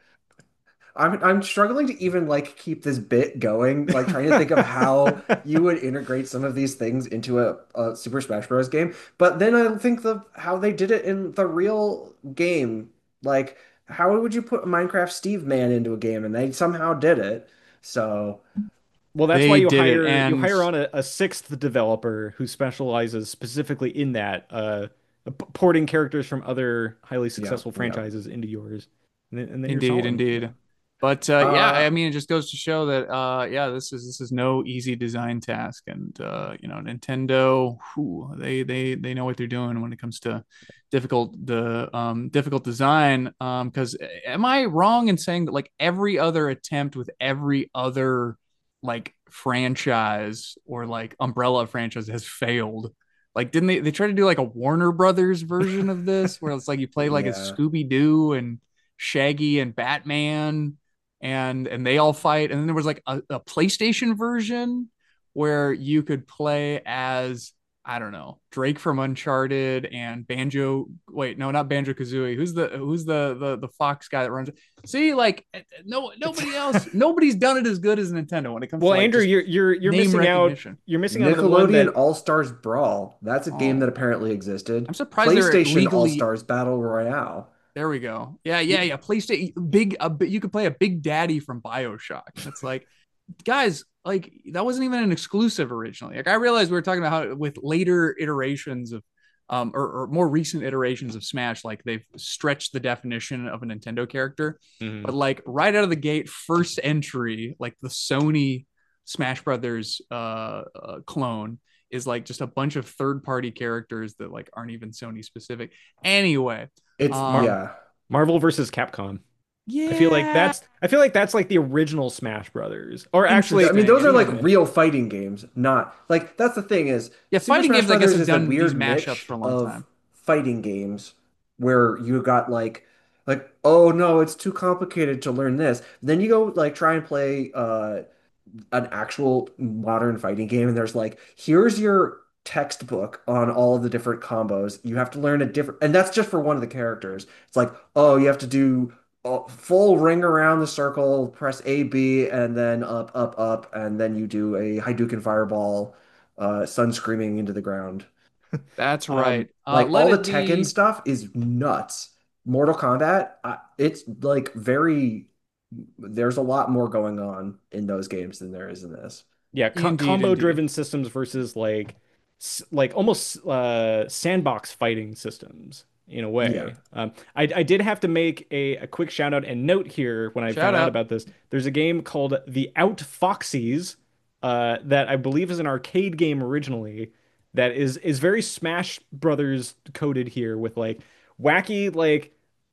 I'm I'm struggling to even like keep this bit going, like trying to think of how you would integrate some of these things into a, a Super Smash Bros. Game. But then I think the how they did it in the real game. Like, how would you put Minecraft Steve Man into a game? And they somehow did it. So Well, that's why They you did it, hire you and hire on a, a sixth developer who specializes specifically in that, uh, p- porting characters from other highly yeah, successful yeah. franchises into yours, and then, and then you're indeed, solid. indeed. But uh, yeah, Uh, I mean, it just goes to show that uh, yeah, this is this is no easy design task, and uh, you know, Nintendo, whew, they they they know what they're doing when it comes to difficult the um difficult design. Um, because am I wrong in saying that like every other attempt with every other like franchise or like umbrella franchise has failed? Like, didn't they they try to do like a Warner Brothers version of this where it's like you play like a yeah. Scooby Doo and Shaggy and Batman and and they all fight. And then there was like a, a PlayStation version where you could play as I don't know Drake from Uncharted and Banjo. Wait, no, not Banjo Kazooie. Who's the who's the the the fox guy that runs it? See, like no nobody else, nobody's done it as good as Nintendo when it comes to Well, like Andrew, just you're you're you're name missing out. recognition. You're missing out on the one Nickelodeon that. All-Stars Brawl. That's a game that Oh, apparently existed. I'm surprised they're PlayStation legally. All-Stars Battle Royale. There we go. Yeah, yeah, yeah. PlayStation big. A, you could play a Big Daddy from Bioshock. It's like guys, like that wasn't even an exclusive originally. Like I realized we were talking about how with later iterations of um or, or more recent iterations of Smash, like they've stretched the definition of a Nintendo character. But Mhm. like right out of the gate, first entry, like the Sony Smash Brothers uh, uh clone is like just a bunch of third party characters that like aren't even Sony specific. Anyway, It's Mar um yeah. Marvel versus Capcom. I feel like yeah, that's I feel like that's like the original Smash Brothers. Or I actually, mean, interesting, those are like yeah. interesting. real fighting games, not like that's the thing is Yeah, Super fighting Smash games I guess Brothers have is a done these weird mashups niche for a long of time. fighting games where you got like like oh no, it's too complicated to learn this. Then you go like try and play uh an actual modern fighting game, and there's like, here's your textbook on all of the different combos. You have to learn a different, and that's just for one of the characters. It's like, oh, you have to do a full ring around the circle, press A, B, and then up, up, up, and then you do a Hadouken fireball, uh, sun screaming into the ground. That's Um, right. Uh, Like let all the it Tekken be. stuff is nuts. Mortal Kombat, I, it's like very, there's a lot more going on in those games than there is in this. yeah, co Indeed, combo indeed. driven systems versus like s- like almost uh sandbox fighting systems in a Yeah. way. Um, I I did have to make a, a quick shout out and note here when I Shout found out out. about this. There's a game called The Out Foxies, uh, that I believe is an arcade game originally that is is very Smash Brothers coded here with like wacky like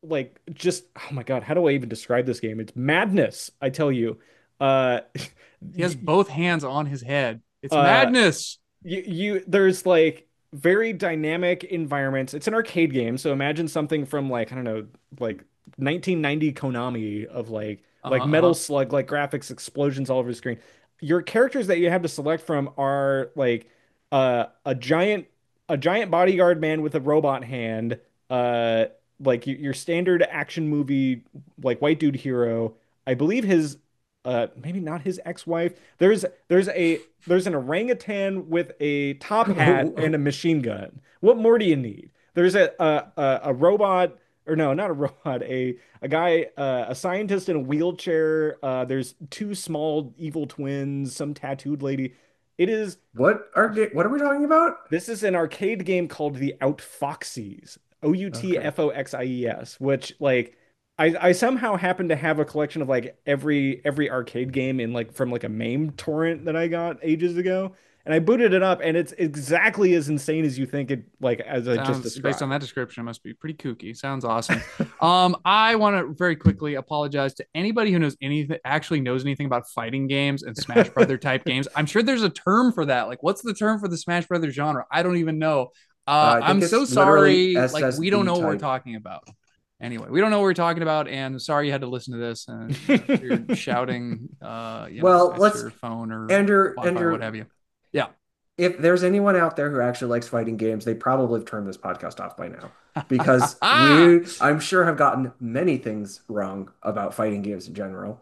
like just oh my God, how do I even describe this game? It's madness, I tell you. Uh, He has both hands on his head. It's uh, madness. you you there's like very dynamic environments. It's an arcade game, so imagine something from like I don't know, like nineteen ninety Konami of like Uh-huh, like Metal uh-huh. Slug, like graphics, explosions all over the screen. Your characters that you have to select from are like uh, a giant a giant bodyguard man with a robot hand, uh, like y- your standard action movie like white dude hero. I believe his uh maybe not his ex-wife. There's there's a there's an orangutan with a top hat and a machine gun. What more do you need? There's a a, a, a robot, or no, not a robot, a a guy, uh, a scientist in a wheelchair. Uh, there's two small evil twins, some tattooed lady. It is What are what are we talking about? This is an arcade game called the Outfoxies, O U T Okay. F O X I E S, which like I I somehow happen to have a collection of like every every arcade game in like from like a MAME torrent that I got ages ago, and I booted it up, and it's exactly as insane as you think it, like as I just Sounds based on described. that description, it must be pretty kooky. Sounds awesome. Um, I want to very quickly apologize to anybody who knows anything, actually knows anything about fighting games and Smash Brother type games. I'm sure there's a term for that. Like, what's the term for the Smash Brother genre? I don't even know. Uh, Uh, I think I'm so it's literally sorry. Like, we don't S S B know what we're type. talking about. Anyway, we don't know what we're talking about, and sorry you had to listen to this. And I'm sure you're shouting, uh, you know, Well, at let's your phone or Andrew, Wi-Fi or what Andrew, have you. Yeah. if there's anyone out there who actually likes fighting games, they probably have turned this podcast off by now because we, I'm sure, have gotten many things wrong about fighting games in general.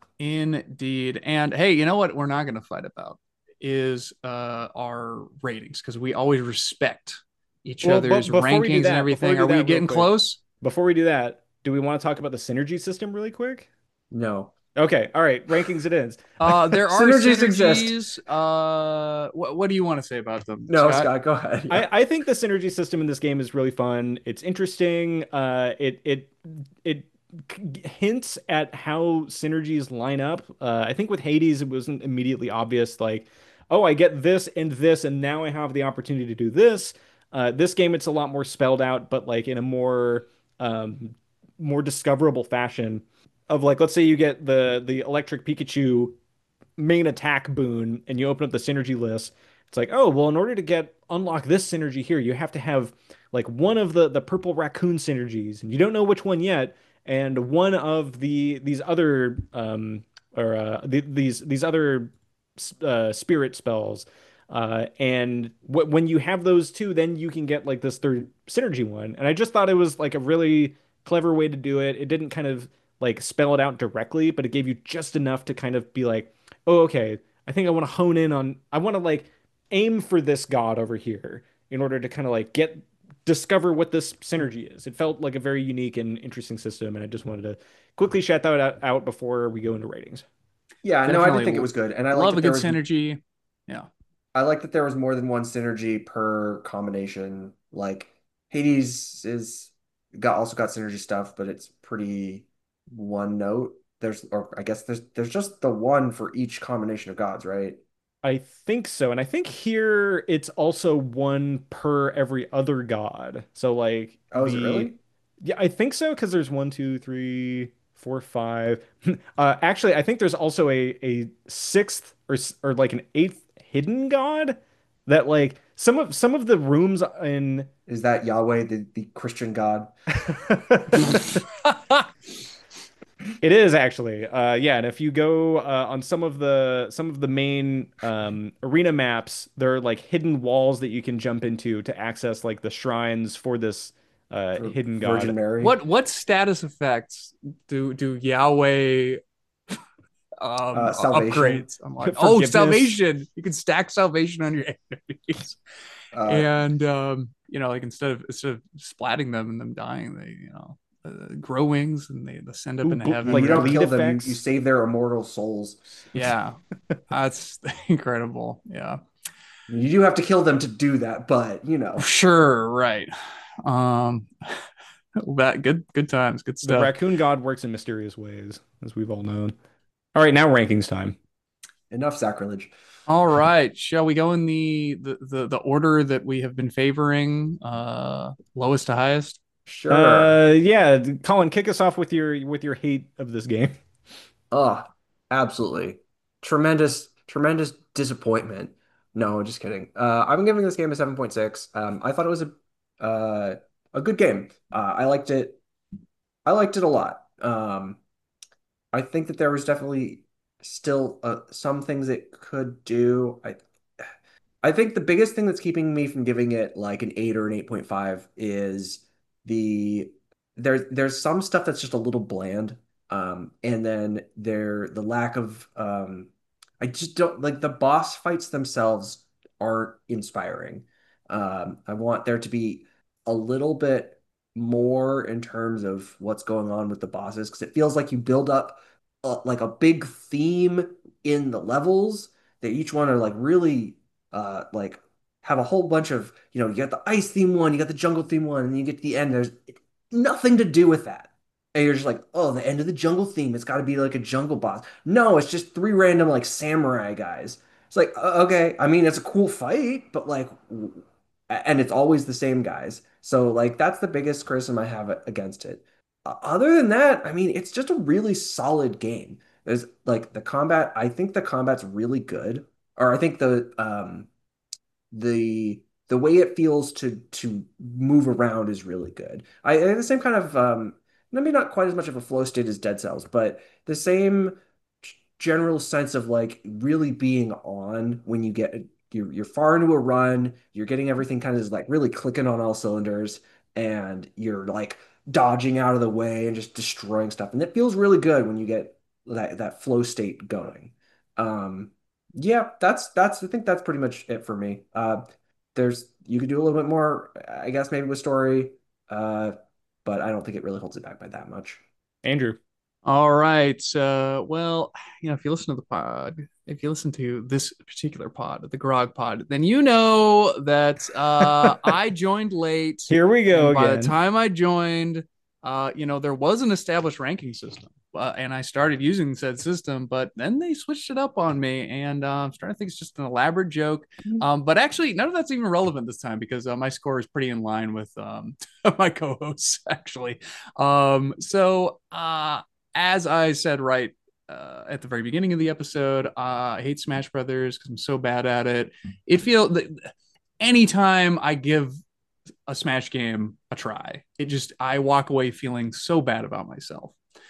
Indeed. And hey, you know what we're not going to fight about is uh, our ratings because we always respect each Well, other's but before we do rankings and that, before we everything. do Are we that real getting quick, close? before we do that, do we want to talk about the synergy system really quick? No. Okay, all right, rankings it is. Uh, there are Synergies exist. synergies. Uh, what, what do you want to say about them, No, Scott? Scott, go ahead. I, Yeah. I think the synergy system in this game is really fun. It's interesting. Uh, it it it hints at how synergies line up. Uh, I think with Hades, it wasn't immediately obvious. Like, oh, I get this and this, and now I have the opportunity to do this. Uh, this game, it's a lot more spelled out, but like in a more um, more discoverable fashion. Of like, let's say you get the the electric Pikachu main attack boon and you open up the synergy list, it's like, oh, well, in order to get unlock this synergy here, you have to have like one of the the purple raccoon synergies, and you don't know which one yet, and one of the these other um or uh the, these these other uh spirit spells. Uh, and w when you have those two, then you can get like this third synergy one. And I just thought it was like a really clever way to do it. It didn't kind of like spell it out directly, but it gave you just enough to kind of be like, oh, okay, I think I want to hone in on, I want to like aim for this god over here in order to kind of like get, discover what this synergy is. It felt like a very unique and interesting system, and I just wanted to quickly shout that out, out before we go into ratings. Yeah, no, I did think it Definitely was good. And I like love that a there good was synergy. Yeah. I like that there was more than one synergy per combination. Like Hades is got also got synergy stuff, but it's pretty one note. There's or I guess there's there's just the one for each combination of gods, right? I think so. And I think here it's also one per every other god. So like Oh, is it the really? yeah, I think so because there's one, two, three, four, five. Uh, actually, I think there's also a a sixth or s- or like an eighth hidden god that like some of some of the rooms in Is that Yahweh, the, the Christian God? It is actually. Uh, yeah, and if you go uh, on some of the some of the main um, arena maps, there are like hidden walls that you can jump into to access like the shrines for this uh, For hidden Virgin god. Mary? what what status effects do do Yahweh um Uh, salvation. upgrades? I'm like, oh, Forgiveness. salvation. You can stack salvation on your enemies. Uh, And um, you know, like instead of instead of splatting them and them dying, they, you know, uh, grow wings and they ascend up Ooh, into bl you, heaven you like or don't bleed kill whatever. them, you, you effects. save their immortal souls. Yeah. That's incredible. Yeah. You do have to kill them to do that, but you know. Sure, right. Um that good good times, good The stuff. raccoon god works in mysterious ways, as we've all known. All right, now rankings time. Enough sacrilege. All right. Shall we go in the the the, the order that we have been favoring, uh lowest to highest? Sure. Uh, yeah, Colin, kick us off with your with your hate of this game. Oh, absolutely. Tremendous, tremendous disappointment. No, just kidding. Uh, I'm giving this game a seven point six. Um, I thought it was a uh, a good game. Uh, I liked it. I liked it a lot. Um, I think that there was definitely still uh, some things it could do. I I think the biggest thing that's keeping me from giving it like an eight or an eight point five is the there there's some stuff that's just a little bland. Um, and then there the lack of um I just don't like the boss fights themselves aren't inspiring. Um, I want there to be a little bit more in terms of what's going on with the bosses because it feels like you build up uh, like a big theme in the levels that each one are like really uh like have a whole bunch of, you know, you got the ice theme one, you got the jungle theme one, and then you get to the end, there's nothing to do with that. And you're just like, oh, the end of the jungle theme, it's got to be like a jungle boss. No, it's just three random like samurai guys. It's like, uh, okay, I mean, it's a cool fight, but like, and it's always the same guys. So like, that's the biggest criticism I have against it. Uh, Other than that, I mean, it's just a really solid game. There's like the combat, I think the combat's really good. Or I think the um the the way it feels to to move around is really good. I, I have the same kind of um maybe not quite as much of a flow state as Dead Cells, but the same general sense of like really being on when you get you're you're far into a run, you're getting everything kind of like really clicking on all cylinders, and you're like dodging out of the way and just destroying stuff. And it feels really good when you get that that flow state going. Um, yeah, that's that's I think that's pretty much it for me. Uh, there's you could do a little bit more, I guess maybe with story, uh, but I don't think it really holds it back by that much. Andrew. All right. Uh, well, you know, if you listen to the pod, if you listen to this particular pod, the Grog pod, then you know that uh, I joined late. Here we go And by the again. time I joined, uh, you know, there was an established ranking system. Uh, and I started using said system, but then they switched it up on me. And uh, I'm starting to think it's just an elaborate joke. Um, but actually, none of that's even relevant this time because uh, my score is pretty in line with um, my co hosts, actually. Um, so, uh, as I said right uh, at the very beginning of the episode, uh, I hate Smash Brothers because I'm so bad at it. It feels anytime I give a Smash game a try, it just I walk away feeling so bad about myself,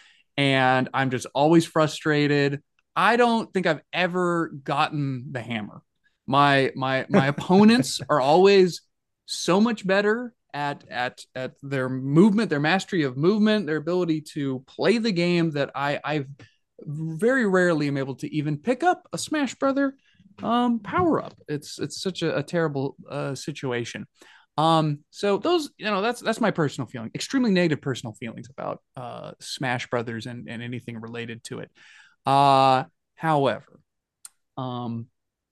and I'm just always frustrated. I don't think I've ever gotten the hammer. My my my opponents are always so much better at at at their movement, their mastery of movement, their ability to play the game that I I've very rarely am able to even pick up a Smash Brother um, power up. It's it's such a, a terrible uh, situation. Um, so those, you know, that's that's my personal feeling. Extremely negative personal feelings about uh, Smash Brothers and and anything related to it. Uh, however, um,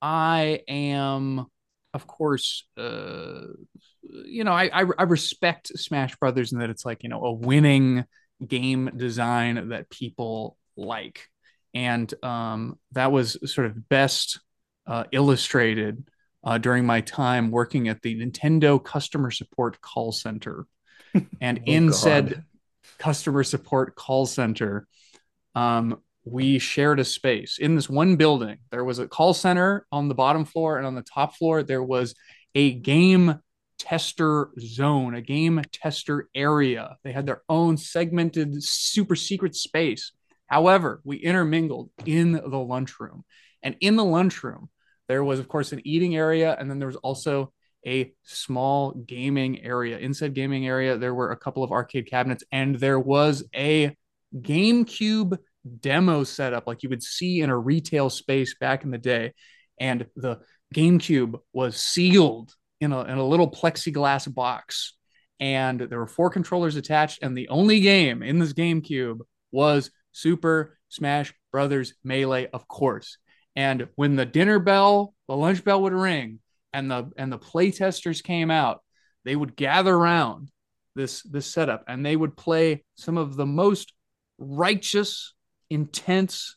I am, of course, uh, you know, I, I I respect Smash Brothers and that it's like, you know, a winning game design that people like, and um, that was sort of best uh, illustrated uh, during my time working at the Nintendo customer support call center. And Oh in God. said customer support call center, um, we shared a space in this one building. There was a call center on the bottom floor, and on the top floor, there was a game tester zone, a game tester area. They had their own segmented, super secret space. However, we intermingled in the lunchroom. And in the lunchroom, there was, of course, an eating area, and then there was also a small gaming area. Inside gaming area, there were a couple of arcade cabinets, and there was a GameCube demo setup like you would see in a retail space back in the day. And the GameCube was sealed in a, in a little plexiglass box. And there were four controllers attached. And the only game in this GameCube was Super Smash Brothers Melee, of course. And when the dinner bell, the lunch bell would ring, and the and the playtesters came out, they would gather around this this setup, and they would play some of the most righteous, intense,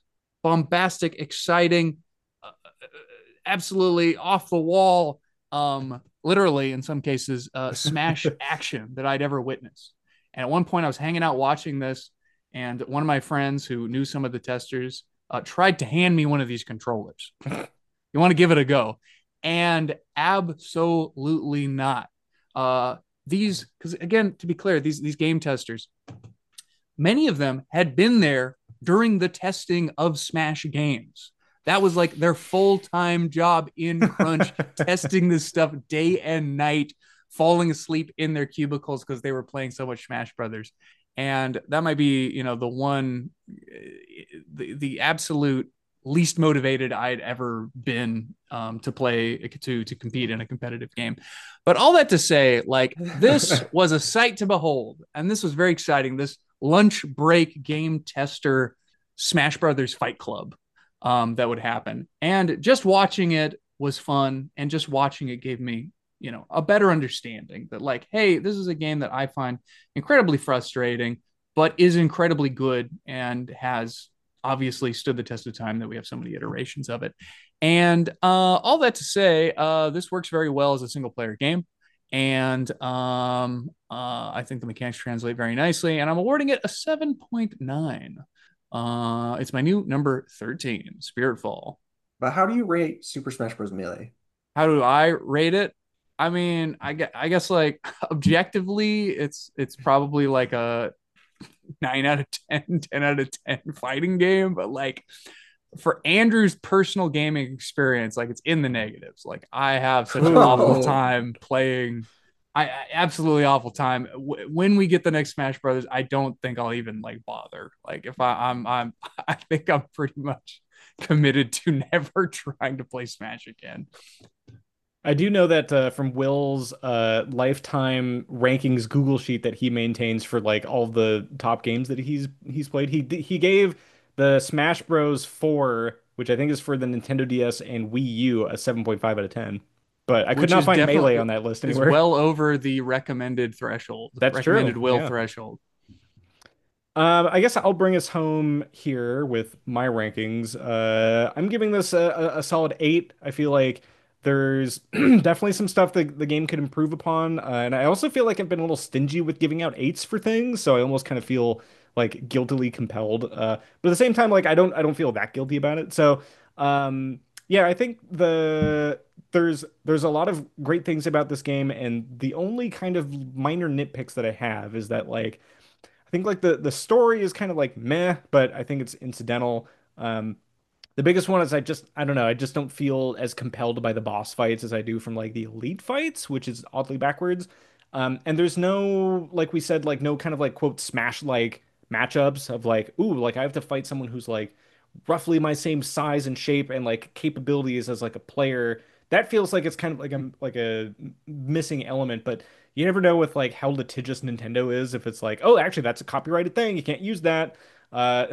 bombastic, exciting, uh, absolutely off the wall um, literally in some cases, uh, Smash action that I'd ever witnessed. And at one point, I was hanging out watching this, and one of my friends who knew some of the testers uh, tried to hand me one of these controllers. You want to give it a go? And absolutely not. Uh, these, because again, to be clear, these these game testers, many of them had been there during the testing of Smash games. That was like their full-time job in Crunch, testing this stuff day and night, falling asleep in their cubicles because they were playing so much Smash Brothers. And that might be, you know, the one, the, the absolute least motivated I'd ever been um, to play, to, to compete in a competitive game. But all that to say, like, this was a sight to behold. And this was very exciting. This lunch break game tester Smash Brothers Fight Club um, that would happen. And just watching it was fun. And just watching it gave me, you know, a better understanding that, like, hey, this is a game that I find incredibly frustrating, but is incredibly good and has obviously stood the test of time that we have so many iterations of it. And uh, all that to say, uh, this works very well as a single player game. And um, uh, I think the mechanics translate very nicely. And I'm awarding it a seven point nine. Uh, it's my new number thirteen, Spiritfall. But how do you rate Super Smash Bros. Melee? How do I rate it? I mean, I guess, I guess like objectively, it's it's probably like a nine out of ten, ten out of ten fighting game. But like for Andrew's personal gaming experience, like it's in the negatives. Like I have such an awful time playing. I, I absolutely awful time. W- when we get the next Smash Brothers, I don't think I'll even like bother. Like if I, I'm, I'm, I think I'm pretty much committed to never trying to play Smash again. I do know that uh, from Will's uh, lifetime rankings Google sheet that he maintains for like all the top games that he's he's played, he he gave the Smash Bros. four, which I think is for the Nintendo D S and Wii U, a seven point five out of ten. But I could Which not is find Melee definitely on that list is anywhere. well over the recommended threshold, That's recommended true. will Yeah. threshold. Um, I guess I'll bring us home here with my rankings. Uh, I'm giving this a, a, a solid eight. I feel like there's definitely some stuff that the game could improve upon, uh, and I also feel like I've been a little stingy with giving out eights for things, so I almost kind of feel like guiltily compelled. Uh, but at the same time, like I don't I don't feel that guilty about it. So, um, yeah, I think the there's there's a lot of great things about this game, and the only kind of minor nitpicks that I have is that like. I think like the the story is kind of like meh, but I think it's incidental. Um, the biggest one is I just I don't know, I just don't feel as compelled by the boss fights as I do from like the elite fights, which is oddly backwards. Um, and there's no, like we said, like no kind of like quote smash like matchups of like, ooh, like I have to fight someone who's like roughly my same size and shape and like capabilities as like a player. That feels like it's kind of like a like a missing element, but you never know with like how litigious Nintendo is if it's like, oh, actually that's a copyrighted thing, you can't use that. Uh,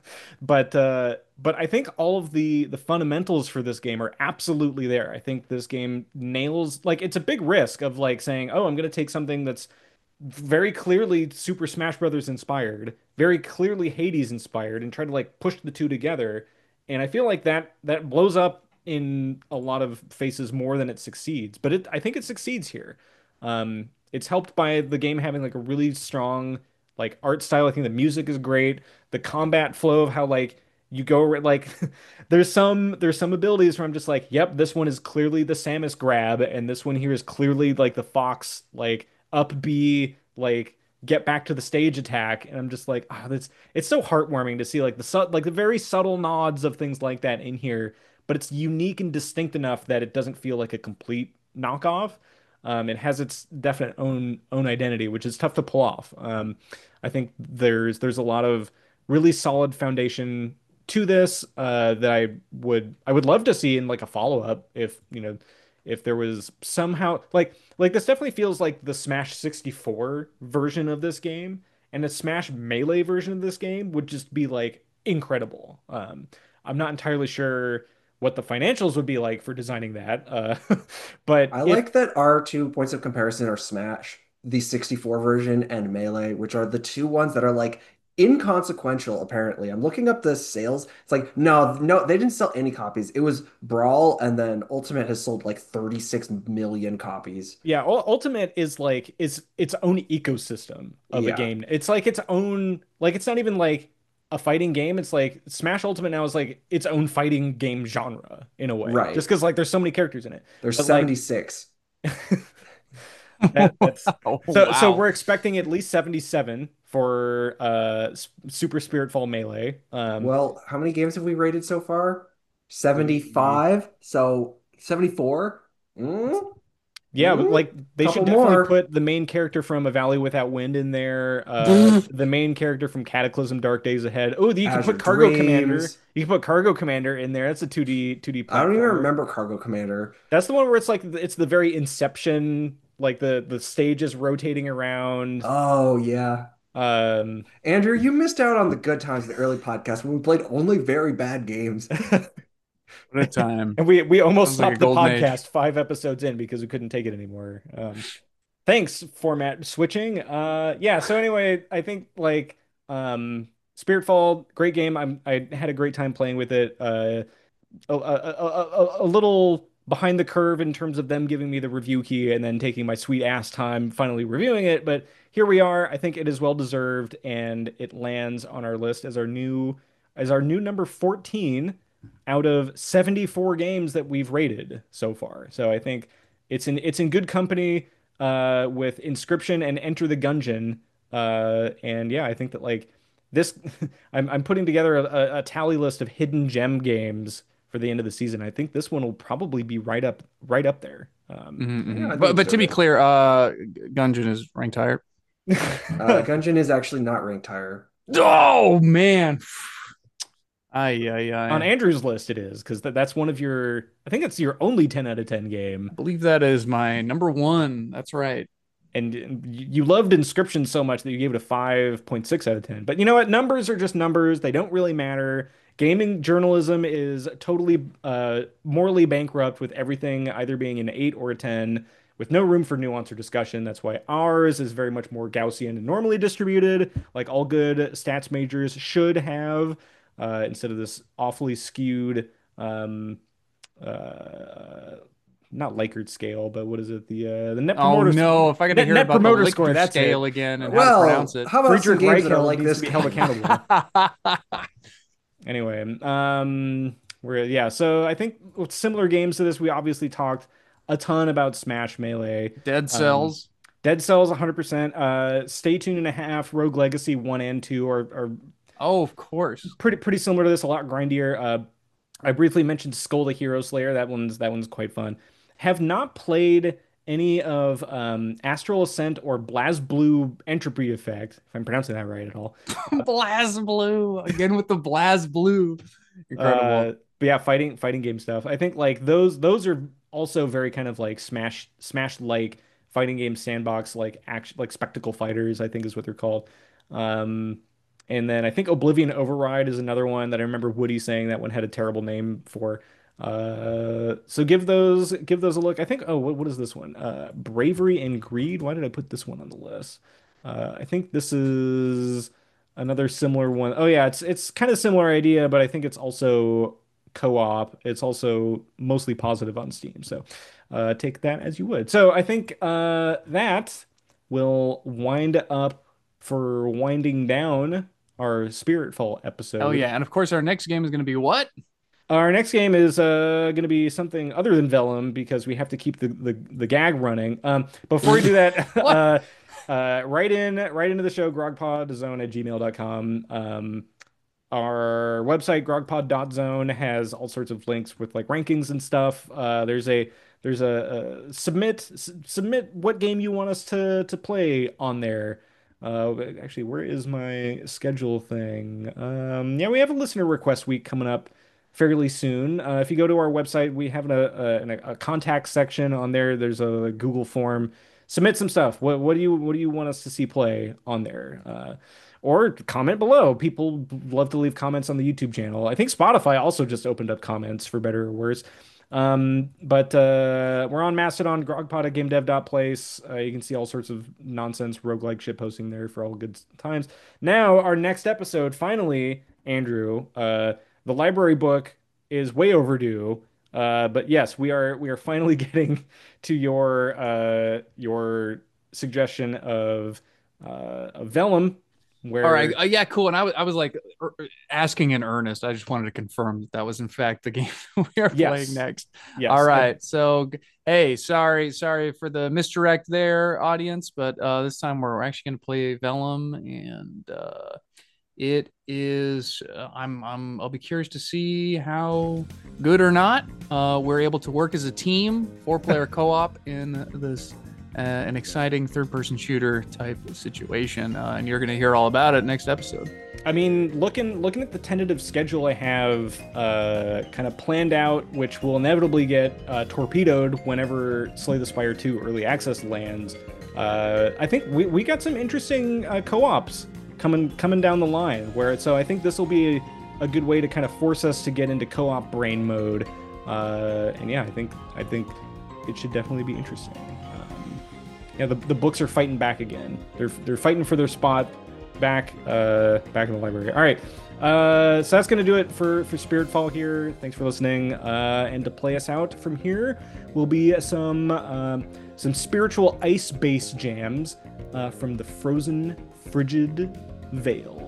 but uh, but I think all of the the fundamentals for this game are absolutely there. I think this game nails like it's a big risk of like saying, oh, I'm gonna take something that's very clearly Super Smash Brothers inspired, very clearly Hades inspired, and try to like push the two together. And I feel like that that blows up in a lot of faces more than it succeeds. But it I think it succeeds here. Um, it's helped by the game having like a really strong like art style. I think the music is great. The combat flow of how like you go like there's some there's some abilities where I'm just like, yep, this one is clearly the Samus grab, and this one here is clearly like the Fox like up B like get back to the stage attack, and I'm just like, oh, that's it's so heartwarming to see like the su like the very subtle nods of things like that in here, but it's unique and distinct enough that it doesn't feel like a complete knockoff. Um, it has its definite own own identity, which is tough to pull off. Um, I think there's there's a lot of really solid foundation to this uh, that I would I would love to see in like a follow up if you know if there was somehow like like this definitely feels like the Smash sixty-four version of this game, and a Smash Melee version of this game would just be like incredible. Um, I'm not entirely sure what the financials would be like for designing that, uh, but I if like that our two points of comparison are Smash, the sixty-four version, and Melee, which are the two ones that are like inconsequential, apparently. I'm looking up the sales. It's like, no, no, they didn't sell any copies. It was Brawl, and then Ultimate has sold like thirty-six million copies. Yeah, Ul- Ultimate is like is its own ecosystem of a Yeah, game. It's like its own like it's not even like a fighting game. It's like Smash Ultimate now is like its own fighting game genre in a way. Just right. because like there's so many characters in it. There's But like seventy-six. that that's Oh, so so wow. we're expecting at least seventy-seven for uh S- Super Spirit Fall Melee. Um Well, how many games have we rated so far? the- seventy-five. So seventy-four. Mm, yeah, but mm, like they should couple definitely more. put the main character from A Valley Without Wind in there. Uh, the main character from Cataclysm Dark Days Ahead. Oh, you can Azure put Cargo Commander. Dreams. You can put Cargo Commander in there. That's a two D two D I don't even platformer. remember Cargo Commander. That's the one where it's like it's the very Inception, like the the stage is rotating around. Oh, yeah. Um, Andrew, you missed out on the good times of the early podcast when we played only very bad games. What a time. and we we almost Sounds like a stopped the golden age. podcast five episodes in because we couldn't take it anymore. Um, thanks, format switching. Uh, yeah. So anyway, I think like um, Spiritfall, great game. I'm I had a great time playing with it. Uh, a, a, a, a little behind the curve in terms of them giving me the review key and then taking my sweet ass time finally reviewing it. But here we are. I think it is well deserved, and it lands on our list as our new as our new number fourteen out of seventy-four games that we've rated so far. So I think it's in it's in good company uh, with Inscription and Enter the Gungeon. Uh, and yeah, I think that like this, I'm I'm putting together a, a tally list of hidden gem games for the end of the season. I think this one will probably be right up right up there. Um, Mhm, Yeah, I mhm. think But it's but to be doable. clear, uh, Gungeon is ranked higher. Uh, Gungeon is actually not ranked higher. Oh man. Ay, ay, on ay. Andrew's list, it is because that, that's one of your. I think it's your only ten out of ten game, I believe that is my number one. That's right. and you loved Inscription so much that you gave it a five point six out of ten. But you know what? Numbers are just numbers. They don't really matter. Gaming journalism is totally uh, morally bankrupt with everything either being an eight or a ten with no room for nuance or discussion. That's why ours is very much more Gaussian and normally distributed, like all good stats majors should have, uh, instead of this awfully skewed, um, uh, not Likert scale, but what is it? The uh, the Net Oh Promoter no, if I got to Net, hear Net about the Promoter Score. Lichter That's scale it. again and how to pronounce Well, it. how about some Friedrich games that are Reichheld like needs to this? be held accountable. Anyway, um, we're yeah. So I think with similar games to this, we obviously talked a ton about Smash Melee. Dead Um, Cells. Dead Cells one hundred percent. Uh, Stay Tuned and a half. Rogue Legacy one and two are, are Oh, of course. pretty pretty similar to this. A lot grindier. Uh, I briefly mentioned Skull the Hero Slayer. That one's that one's quite fun. Have not played any of um, Astral Ascent or BlazBlue Entropy Effect, if I'm pronouncing that right at all. Blaz Blue again with the Blaz Blue. Uh, Incredible. but yeah, fighting fighting game stuff. I think like those those are also very kind of like Smash Smash like fighting game sandbox like action like spectacle fighters, I think is what they're called. Um, and then I think Oblivion Override is another one that I remember Woody saying that one had a terrible name for. Uh, so give those give those a look. I think oh what what is this one? Uh, Bravery and Greed. Why did I put this one on the list? Uh, I think this is another similar one. Oh yeah, it's it's kind of similar idea, but I think it's also co-op. It's also mostly positive on Steam. So uh, take that as you would. So I think uh, that will wind up for winding down our Spiritfall Oh episode. yeah, and of course our next game is going to be what? Our next game is uh, going to be something other than Vellum because we have to keep the, the, the gag running. Um, before we do that, What? uh, uh, write in, write into the show, grogpodzone at gmail dot com. Um, our website, grogpod dot zone, has all sorts of links with like rankings and stuff. Uh, there's a there's a, a submit s- submit what game you want us to to play on there. Uh, actually, where is my schedule thing? Um, yeah, we have a listener request week coming up fairly soon. Uh, if you go to our website, we have a, a, a contact section on there. There's a Google form. Submit some stuff. What what do you what do you want us to see play on there? Uh, or comment below. People love to leave comments on the YouTube channel. I think Spotify also just opened up comments for better or worse. Um, but uh, we're on Mastodon, grogpod at gamedev.place. Uh, you can see all sorts of nonsense roguelike shit posting there for all good times. Now, our next episode, finally, Andrew, uh, the library book is way overdue. Uh, but yes, we are we are finally getting to your uh, your suggestion of uh, of Vellum, All right. where Uh, yeah, cool. And I was, I was like er, er, asking in earnest. I just wanted to confirm that that was in fact the game we are playing yes, next. All yes, I, right. So, hey, sorry, sorry for the misdirect there, audience, but uh, this time we're actually going to play Vellum, and uh, it is. Uh, I'm, I'm. I'll be curious to see how good or not uh, we're able to work as a team, four-player co-op in this uh, an exciting third-person shooter type of situation, uh, and you're going to hear all about it next episode. I mean, looking looking at the tentative schedule I have uh, kind of planned out, which will inevitably get uh, torpedoed whenever Slay the Spire two Early Access lands. Uh, I think we, we got some interesting uh, co-ops coming coming down the line. Where so I think this will be a, a good way to kind of force us to get into co-op brain mode. Uh, and yeah, I think I think it should definitely be interesting. Um, yeah, the the books are fighting back again. They're they're fighting for their spot back uh back in the library. All right, uh so that's gonna do it for for Spiritfall here. Thanks for listening, uh and to play us out from here will be some um some spiritual ice based jams uh from the Frozen Frigid Vale.